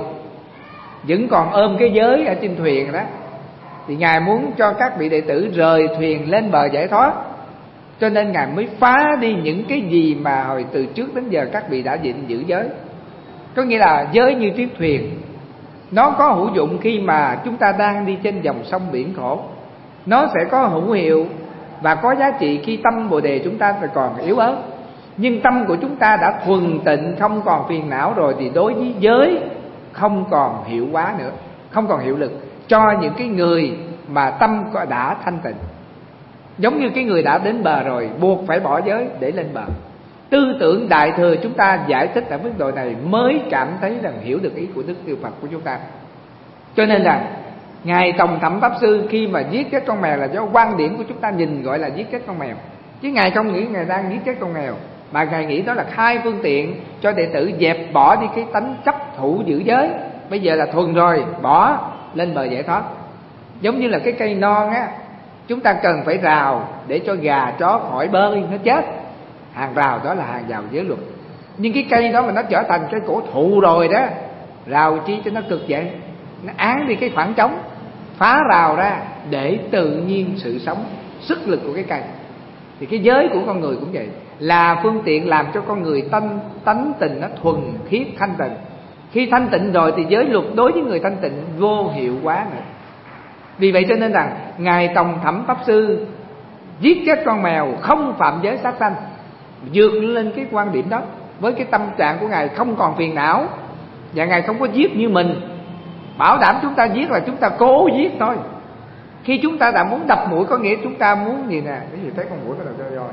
vẫn còn ôm cái giới ở trên thuyền đó, thì ngài muốn cho các vị đệ tử rời thuyền lên bờ giải thoát, cho nên ngài mới phá đi những cái gì mà hồi từ trước đến giờ các vị đã gìn giữ giới. Có nghĩa là giới như chiếc thuyền, nó có hữu dụng khi mà chúng ta đang đi trên dòng sông biển khổ, nó sẽ có hữu hiệu và có giá trị khi tâm Bồ Đề chúng ta còn yếu ớt. Nhưng tâm của chúng ta đã thuần tịnh, không còn phiền não rồi, thì đối với giới không còn hiệu quả nữa, không còn hiệu lực cho những cái người mà tâm đã thanh tịnh. Giống như cái người đã đến bờ rồi, buộc phải bỏ giới để lên bờ. Tư tưởng Đại Thừa chúng ta giải thích ở mức độ này mới cảm thấy rằng hiểu được ý của Đức Tiêu Phật của chúng ta. Cho nên là ngài Tòng Thẩm Pháp Sư khi mà giết chết con mèo là do quan điểm của chúng ta nhìn gọi là giết chết con mèo, chứ ngài không nghĩ ngài đang giết chết con mèo, mà ngài nghĩ đó là khai phương tiện cho đệ tử dẹp bỏ đi cái tánh chấp thủ giữ giới. Bây giờ là thuần rồi, bỏ lên bờ giải thoát. Giống như là cái cây non á, chúng ta cần phải rào để cho gà chó khỏi bơi nó chết, hàng rào đó là hàng rào giới luật. Nhưng cái cây đó mà nó trở thành cái cổ thụ rồi đó, rào chi cho nó cực vậy, nó án đi cái khoảng trống, phá rào ra để tự nhiên sự sống, sức lực của cái cây. Thì cái giới của con người cũng vậy, là phương tiện làm cho con người tánh, tánh tình nó thuần khiết thanh tịnh. Khi thanh tịnh rồi thì giới luật đối với người thanh tịnh vô hiệu quá nữa. Vì vậy cho nên rằng ngài Tòng Thẩm Pháp Sư giết chết con mèo không phạm giới sát sanh, vượt lên cái quan điểm đó với cái tâm trạng của ngài không còn phiền não, và ngài không có giết như mình. Bảo đảm chúng ta giết là chúng ta cố giết thôi. Khi chúng ta đã muốn đập mũi có nghĩa chúng ta muốn gì nè, cái gì thấy con mũi nó là cho rồi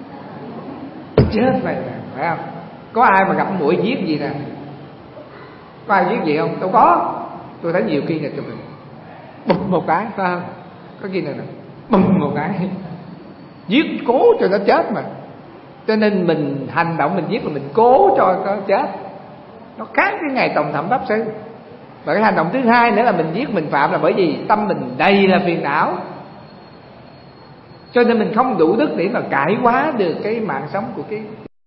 chết vậy nè, phải không? Có ai mà gặp mũi giết gì nè? Có ai giết gì không? Đâu có. Tôi thấy nhiều khi nè cho mình bụp một cái, phải không? Có khi này nè bụp một cái, giết cố cho nó chết mà. Cho nên mình hành động mình giết là mình cố cho nó chết. Nó khác cái ngài Tòng Thẩm Pháp Sư. Và cái hành động thứ hai nữa là mình giết mình phạm là bởi vì tâm mình đầy là phiền não, cho nên mình không đủ đức để mà cải hóa được cái mạng sống của cái.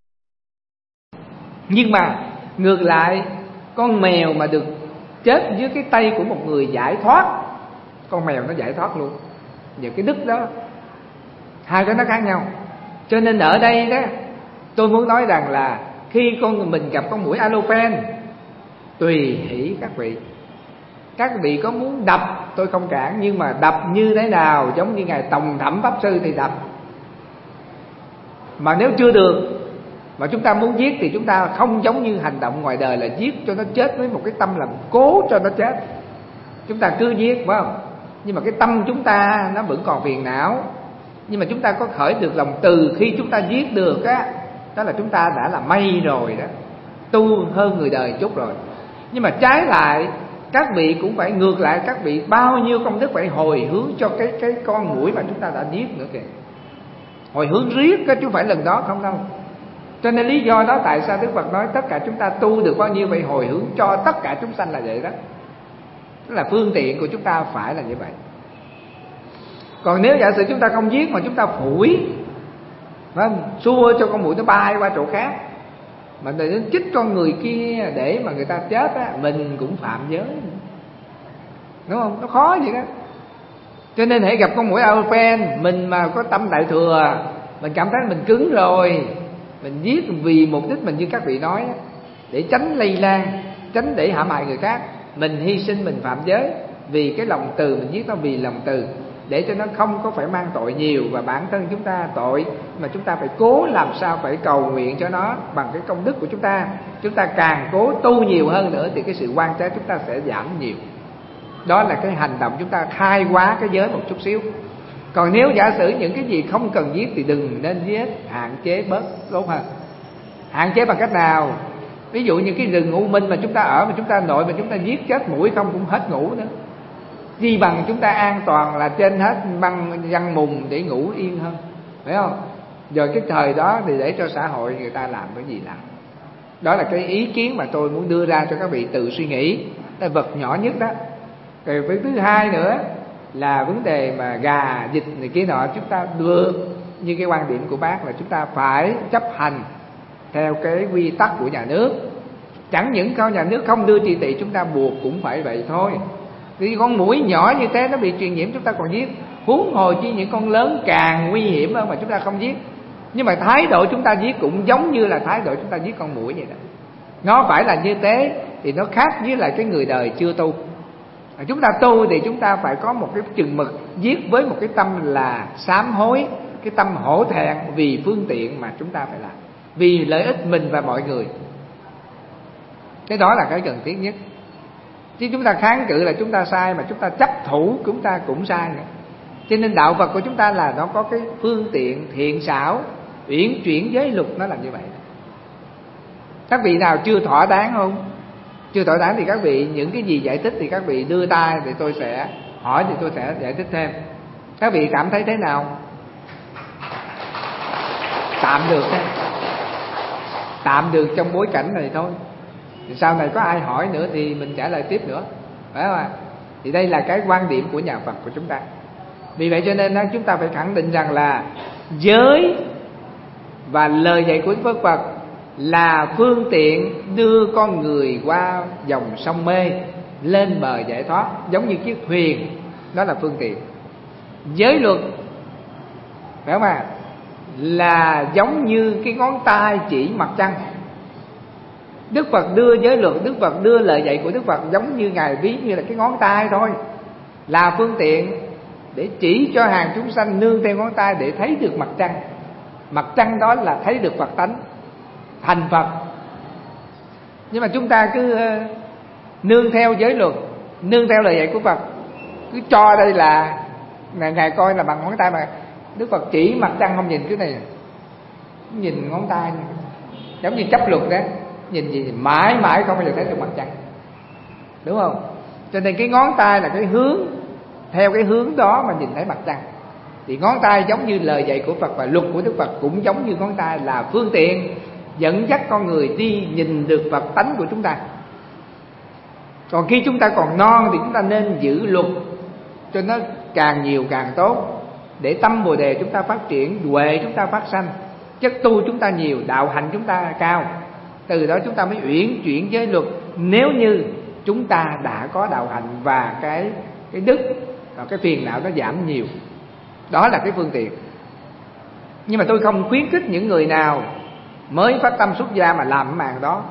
Nhưng mà ngược lại, con mèo mà được chết dưới cái tay của một người giải thoát, con mèo nó giải thoát luôn. Và cái đức đó, hai cái nó khác nhau. Cho nên ở đây đó, tôi muốn nói rằng là khi con mình gặp con muỗi Alopen, tùy hỷ các vị. Các vị có muốn đập tôi không cản, nhưng mà đập như thế nào, giống như ngài Tòng Thẩm Pháp Sư thì đập. Mà nếu chưa được mà chúng ta muốn giết thì chúng ta không giống như hành động ngoài đời là giết cho nó chết với một cái tâm là cố cho nó chết. Chúng ta cứ giết, phải không? Nhưng mà cái tâm chúng ta nó vẫn còn phiền não. Nhưng mà chúng ta có khởi được lòng từ khi chúng ta giết được á, đó là chúng ta đã là may rồi đó, tu hơn người đời chút rồi. Nhưng mà trái lại, các vị cũng phải ngược lại, các vị bao nhiêu công đức phải hồi hướng cho cái cái con muỗi mà chúng ta đã giết nữa kìa. Hồi hướng riết chứ không phải lần đó không đâu. Cho nên lý do đó tại sao Đức Phật nói tất cả chúng ta tu được bao nhiêu phải hồi hướng cho tất cả chúng sanh là vậy đó. Tức là phương tiện của chúng ta phải là như vậy. Còn nếu giả sử chúng ta không giết mà chúng ta phủi, phải không? Xua cho con muỗi nó bay qua chỗ khác, mà để đến chích con người kia để mà người ta chết á, mình cũng phạm giới, đúng không? Nó khó vậy đó. Cho nên hãy gặp con muỗi Alopen, mình mà có tâm Đại Thừa, mình cảm thấy mình cứng rồi, mình giết vì mục đích mình như các vị nói, để tránh lây lan, tránh để hãm hại người khác, mình hy sinh, mình phạm giới vì cái lòng từ, mình giết nó vì lòng từ. để cho nó không có phải mang tội nhiều, và bản thân chúng ta tội mà chúng ta phải cố làm sao phải cầu nguyện cho nó bằng cái công đức của chúng ta. Chúng ta càng cố tu nhiều hơn nữa thì cái sự quan trái chúng ta sẽ giảm nhiều. Đó là cái hành động chúng ta khai hóa cái giới một chút xíu. Còn nếu giả sử những cái gì không cần giết thì đừng nên giết, hạn chế bớt tốt hơn. Hạn chế bằng cách nào? Ví dụ như cái rừng U Minh mà chúng ta ở, mà chúng ta nội mà chúng ta giết chết muỗi không cũng hết ngủ nữa. Chi bằng chúng ta an toàn là trên hết băng văn mùng để ngủ yên hơn, phải không? Rồi cái thời đó thì để cho xã hội người ta làm cái gì làm. Đó là cái ý kiến mà tôi muốn đưa ra cho các vị tự suy nghĩ. Là vật nhỏ nhất đó. Rồi với thứ hai nữa là vấn đề mà gà vịt này kia nọ, chúng ta đưa như cái quan điểm của bác là chúng ta phải chấp hành theo cái quy tắc của nhà nước. Chẳng những câu nhà nước không đưa trị tỵ, chúng ta buộc cũng phải vậy thôi. Vì con muỗi nhỏ như thế nó bị truyền nhiễm chúng ta còn giết, huống hồ chi những con lớn càng nguy hiểm hơn mà chúng ta không giết. Nhưng mà thái độ chúng ta giết cũng giống như là thái độ chúng ta giết con muỗi vậy đó. Nó phải là như thế thì nó khác với lại cái người đời chưa tu. Chúng ta tu thì chúng ta phải có một cái chừng mực, giết với một cái tâm là sám hối, cái tâm hổ thẹn vì phương tiện mà chúng ta phải làm, vì lợi ích mình và mọi người. Cái đó là cái cần thiết nhất. Chứ chúng ta kháng cự là chúng ta sai, mà chúng ta chấp thủ chúng ta cũng sai nữa. Cho nên đạo Phật của chúng ta là nó có cái phương tiện thiện xảo, uyển chuyển giới luật, nó là như vậy. Các vị nào chưa thỏa đáng không? Chưa thỏa đáng thì các vị những cái gì giải thích thì các vị đưa tay thì tôi sẽ hỏi, thì tôi sẽ giải thích thêm. Các vị cảm thấy thế nào? Tạm được thế. Tạm được trong bối cảnh này thôi. Thì sau này có ai hỏi nữa thì mình trả lời tiếp nữa, phải không ạ? Thì đây là cái quan điểm của nhà Phật của chúng ta. Vì vậy cho nên chúng ta phải khẳng định rằng là giới và lời dạy của Đức Phật là phương tiện đưa con người qua dòng sông mê lên bờ giải thoát, giống như chiếc thuyền, đó là phương tiện. Giới luật, phải không ạ? Là giống như cái ngón tay chỉ mặt trăng. Đức Phật đưa giới luật, Đức Phật đưa lời dạy của Đức Phật giống như Ngài ví như là cái ngón tay thôi, là phương tiện để chỉ cho hàng chúng sanh nương theo ngón tay để thấy được mặt trăng. Mặt trăng đó là thấy được Phật tánh, thành Phật. Nhưng mà chúng ta cứ uh, nương theo giới luật, nương theo lời dạy của Phật, cứ cho đây là Ngài, Ngài coi là bằng ngón tay, mà Đức Phật chỉ mặt trăng không nhìn cái này, nhìn ngón tay giống như chấp luật đó, nhìn gì mãi mãi không bao giờ thấy được mặt trăng, đúng không? Cho nên cái ngón tay là cái hướng, theo cái hướng đó mà nhìn thấy mặt trăng. Thì ngón tay giống như lời dạy của Phật, và luật của Đức Phật cũng giống như ngón tay, là phương tiện dẫn dắt con người đi nhìn được Phật tánh của chúng ta. Còn khi chúng ta còn non thì chúng ta nên giữ luật cho nó càng nhiều càng tốt, để tâm Bồ Đề chúng ta phát triển, huệ chúng ta phát sanh, chất tu chúng ta nhiều, đạo hạnh chúng ta cao. Từ đó chúng ta mới uyển chuyển giới luật, nếu như chúng ta đã có đạo hạnh và cái cái đức và cái phiền não nó giảm nhiều. Đó là cái phương tiện. Nhưng mà tôi không khuyến khích những người nào mới phát tâm xuất gia mà làm cái màn đó.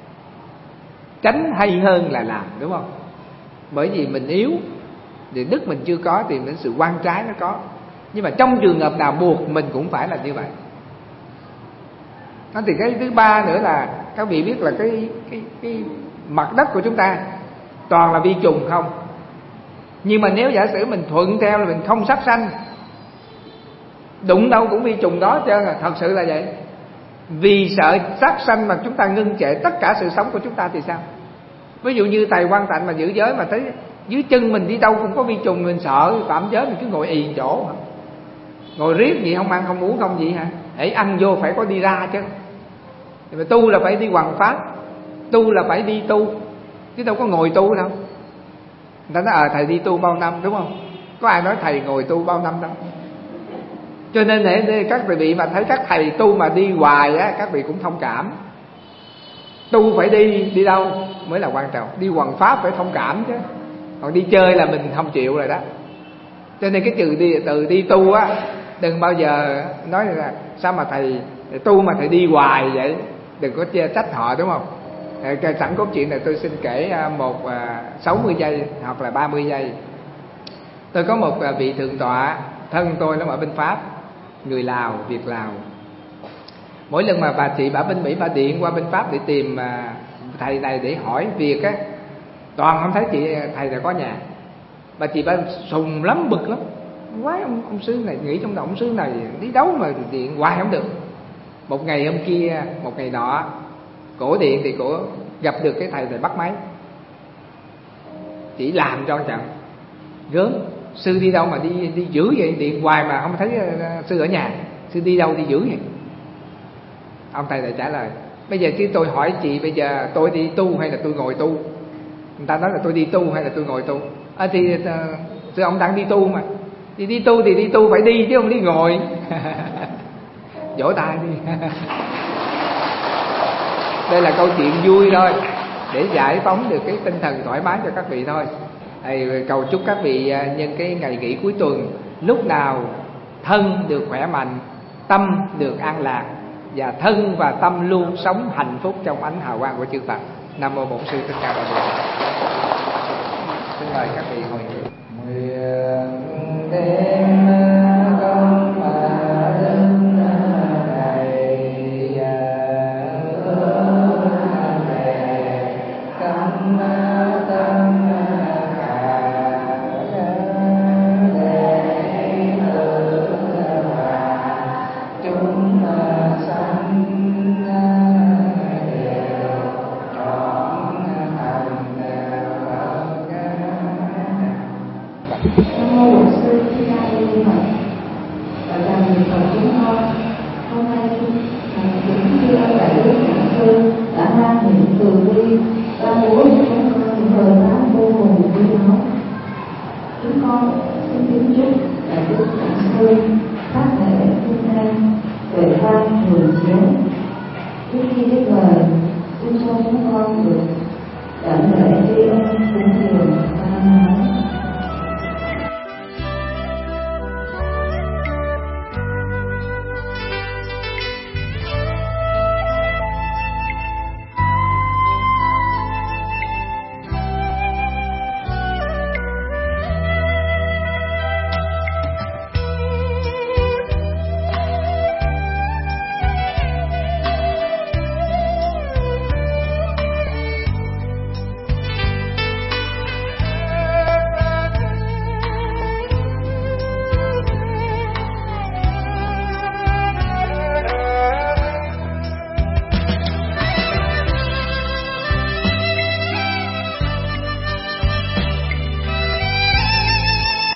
Tránh hay hơn là làm, đúng không? Bởi vì mình yếu thì đức mình chưa có thì nên sự quan trái nó có. Nhưng mà trong trường hợp nào buộc mình cũng phải là như vậy. Đó, thì cái thứ ba nữa là các vị biết là cái cái cái mặt đất của chúng ta toàn là vi trùng không. Nhưng mà nếu giả sử mình thuận theo là mình không sát sanh, đụng đâu cũng vi trùng đó trơn à. Thật sự là vậy. Vì sợ sát sanh mà chúng ta ngưng trệ tất cả sự sống của chúng ta thì sao? Ví dụ như thầy Quan Tạnh mà giữ giới mà thấy dưới chân mình đi đâu cũng có vi trùng, mình sợ phạm giới, mình cứ ngồi ì chỗ hả? Ngồi riết gì không ăn không uống không gì hả? Hễ ăn vô phải có đi ra chứ. Mà tu là phải đi hoằng pháp, tu là phải đi tu, chứ đâu có ngồi tu đâu. Người ta nói ờ thầy đi tu bao năm, đúng không? Có ai nói thầy ngồi tu bao năm đâu. Cho nên để các vị mà thấy các thầy tu mà đi hoài á, các vị cũng thông cảm. Tu phải đi, đi đâu mới là quan trọng. Đi hoằng pháp phải thông cảm chứ. Còn đi chơi là mình không chịu rồi đó. Cho nên cái từ đi, từ đi tu á, đừng bao giờ nói là sao mà thầy tu mà thầy đi hoài vậy. Đừng có chê trách họ, đúng không? Sẵn cốt chuyện này tôi xin kể một sáu mươi giây hoặc là ba mươi giây. Tôi có một vị thượng tọa, thân tôi nó ở bên Pháp, người Lào, Việt Lào. Mỗi lần mà bà chị bà bên Mỹ bà điện qua bên Pháp để tìm thầy này để hỏi việc á, toàn không thấy chị thầy là có nhà. Bà chị bà sùng lắm, bực lắm. Quái ông, ông sư này, nghĩ trong đầu ông sư này đi đâu mà điện hoài không được. Một ngày hôm kia, một ngày nọ, cổ điện thì cổ gặp được cái thầy này bắt máy. Chỉ làm cho trận gớm. Sư đi đâu mà đi đi dữ vậy, điện hoài mà không thấy uh, sư ở nhà. Sư đi đâu đi dữ vậy? Ông thầy này trả lời: bây giờ chứ tôi hỏi chị, bây giờ tôi đi tu hay là tôi ngồi tu? Người ta nói là tôi đi tu hay là tôi ngồi tu. À, thì uh, sư ông đang đi tu mà. Thì đi tu thì đi tu phải đi chứ không đi ngồi. Vỗ tay đi. Đây là câu chuyện vui thôi, để giải phóng được cái tinh thần thoải mái cho các vị thôi. Thầy cầu chúc các vị nhân cái ngày nghỉ cuối tuần, lúc nào thân được khỏe mạnh, tâm được an lạc, và thân và tâm luôn sống hạnh phúc trong ánh hào quang của chư Phật. Nam mô Bổn Sư Thích Ca Mâu Ni. Xin mời các vị hồi hướng. Nguyện đem công đức này tâm tâm Nam mô Bổn Sư Thích Ca Mâu Ni Phật. Và chào mừng Phật chúng con. Hôm nay kính thưa đại đức giảng sư đã mang những từ bi ban bố cho chúng con những lời nói vô cùng quý báu. Chúng con xin kính chúc đại đức giảng sư phát thể thiên năng tuệ quang thường chiếu. Trước khi dứt lời, xin cho chúng con được đảnh lễ tri ân cúng dường.